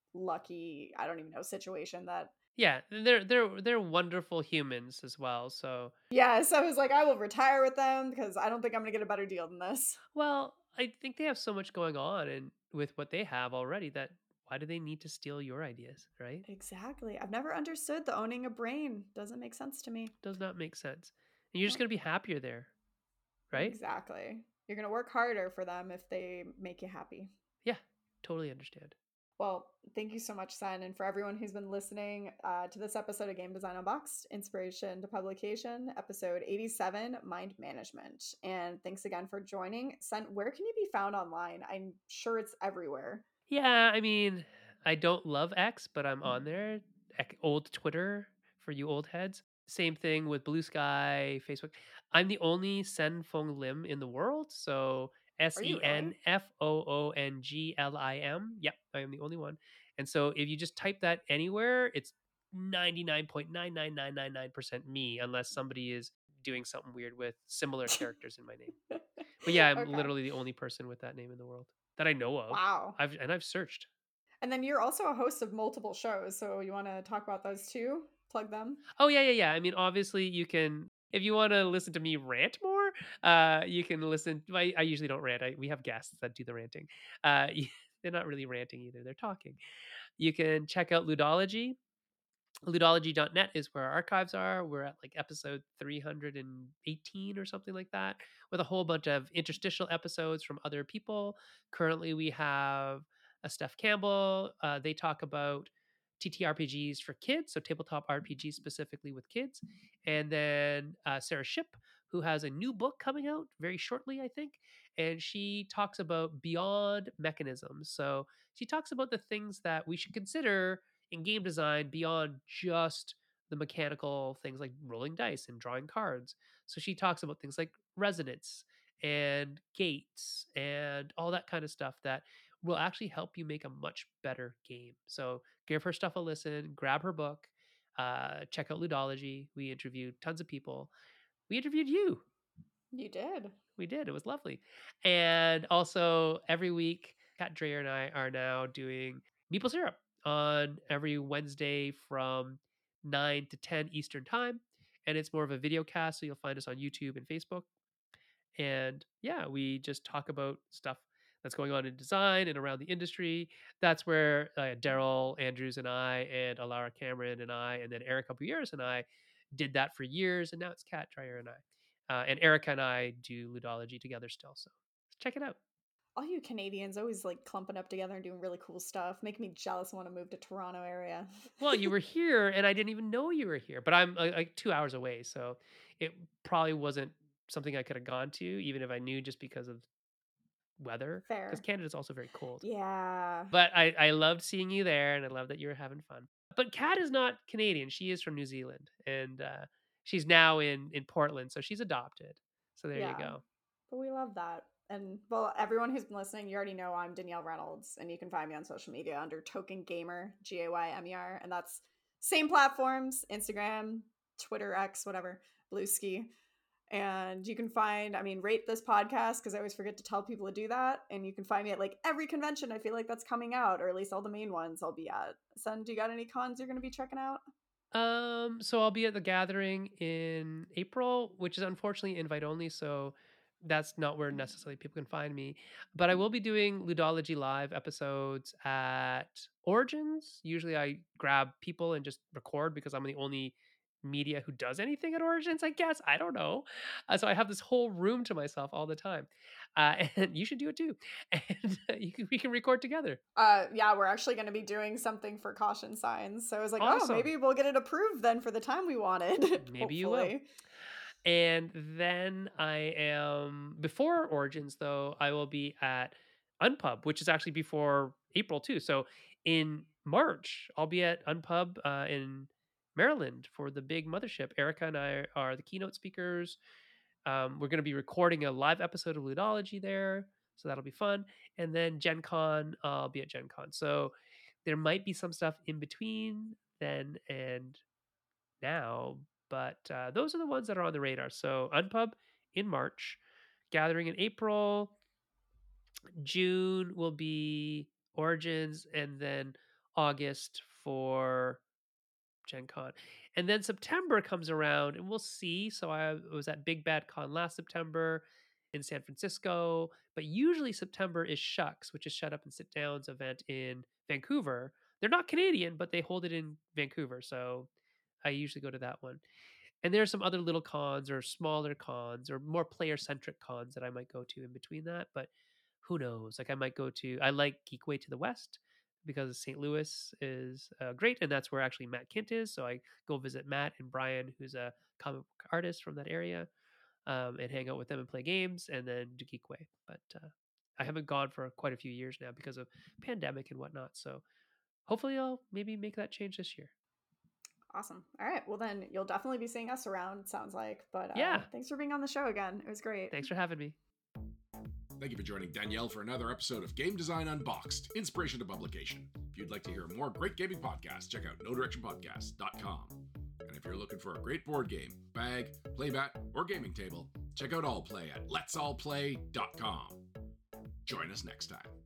lucky, I don't even know, situation that Yeah, they're they're they're wonderful humans as well. So yeah, so I was like, I will retire with them because I don't think I'm gonna get a better deal than this. well, I think they have so much going on and with what they have already that why do they need to steal your ideas, right? Exactly. I've never understood the owning a brain. Doesn't make sense to me. Does not make sense. And you're just Nope. gonna be happier there, right? Exactly. You're gonna work harder for them if they make you happy. Yeah, totally understand. Well, thank you so much, Sen, and for everyone who's been listening uh, to this episode of Game Design Unboxed, Inspiration to Publication, episode eighty-seven, Mind Management. And thanks again for joining. Sen, where can you be found online? I'm sure it's everywhere. Yeah, I mean, I don't love X, but I'm on there. Ec- Old Twitter for you old heads. Same thing with Blue Sky, Facebook. I'm the only Sen Fong Lim in the world, so S Are you E N really? F O O N G L I M. Yep, I am the only one. And so if you just type that anywhere, it's ninety-nine point nine nine nine nine nine percent me, unless somebody is doing something weird with similar characters in my name. But yeah, I'm Okay. literally the only person with that name in the world that I know of. Wow. I've and I've searched. And then you're also a host of multiple shows, so you want to talk about those too? Plug them. Oh yeah, yeah, yeah. I mean, obviously, you can if you want to listen to me rant more. Uh, you can listen. I, I usually don't rant. I, we have guests that do the ranting. Uh, they're not really ranting either. They're talking. You can check out Ludology. ludology dot net is where our archives are. We're at like episode three hundred eighteen or something like that, with a whole bunch of interstitial episodes from other people. Currently, we have a Steph Campbell. Uh, they talk about T T R P Gs for kids, so tabletop R P Gs specifically with kids. And then uh, Sarah Shipp, who has a new book coming out very shortly, I think. And she talks about beyond mechanisms. So she talks about the things that we should consider in game design beyond just the mechanical things like rolling dice and drawing cards. So she talks about things like resonance and gates and all that kind of stuff that will actually help you make a much better game. So give her stuff a listen, grab her book, uh, check out Ludology. We interviewed tons of people. We interviewed you. You did. We did. It was lovely. And also every week, Kat Dreyer and I are now doing Meeple Syrup on every Wednesday from nine to ten Eastern time. And it's more of a video cast. So you'll find us on YouTube and Facebook. And yeah, we just talk about stuff that's going on in design and around the industry. That's where uh, Daryl Andrews and I, and Alara Cameron and I, and then Erica Buyers and I did that for years. And now it's Kat Dreyer and I. Uh, and Erica and I do Ludology together still. So check it out. All you Canadians always like clumping up together and doing really cool stuff. Make me jealous and want to move to Toronto area. Well, you were here and I didn't even know you were here, but I'm uh, like two hours away. So it probably wasn't something I could have gone to, even if I knew, just because of weather. Fair. Because Canada's also very cold. Yeah. But I, I loved seeing you there, and I love that you were having fun. But Kat is not Canadian. She is from New Zealand. And uh, she's now in, in Portland. So she's adopted. So there Yeah. you go. But we love that. And well, everyone who's been listening, you already know I'm Danielle Reynolds, and you can find me on social media under Token Gamer, G A Y M E R, and that's same platforms, Instagram, Twitter, X, whatever, Bluesky. And you can find, I mean, rate this podcast, because I always forget to tell people to do that. And you can find me at like every convention I feel like that's coming out, or at least all the main ones I'll be at. Son, do you got any cons you're going to be checking out? Um, so I'll be at the Gathering in April, which is unfortunately invite only. So that's not where necessarily people can find me. But I will be doing Ludology Live episodes at Origins. Usually I grab people and just record because I'm the only media who does anything at Origins, I guess. I don't know. Uh, so I have this whole room to myself all the time. Uh, and you should do it too. And you can, we can record together. Uh, yeah, we're actually going to be doing something for Caution Signs. So I was like, Awesome. oh, maybe we'll get it approved then for the time we wanted. Maybe you will. And then I am, before Origins though, I will be at Unpub, which is actually before April too. So in March, I'll be at Unpub uh, in Maryland for the big mothership. Erica and I are the keynote speakers. Um, we're going to be recording a live episode of Ludology there. So that'll be fun. And then Gen Con, uh, I'll be at Gen Con. So there might be some stuff in between then and now, but uh, those are the ones that are on the radar. So Unpub in March, Gathering in April, June will be Origins, and then August for Gen Con. And then September comes around and we'll see. So I was at Big Bad Con last September in San Francisco, but usually September is Shucks, which is Shut Up and Sit Down's event in Vancouver. They're not Canadian, but they hold it in Vancouver. So I usually go to that one. And there's some other little cons or smaller cons or more player centric cons that I might go to in between that. But who knows? Like I might go to, I like Geekway to the West because Saint Louis is uh, great. And that's where actually Matt Kint is. So I go visit Matt and Brian, who's a comic book artist from that area, um, and hang out with them and play games and then do Geekway. But uh, I haven't gone for quite a few years now because of pandemic and whatnot. So hopefully I'll maybe make that change this year. Awesome. All right. Well, then you'll definitely be seeing us around, it sounds like. But uh, yeah, thanks for being on the show again. It was great. Thanks for having me. Thank you for joining Danielle for another episode of Game Design Unboxed, Inspiration to Publication. If you'd like to hear more great gaming podcasts, check out no direction podcast dot com. And if you're looking for a great board game, bag, playmat, or gaming table, check out All Play at lets all play dot com. Join us next time.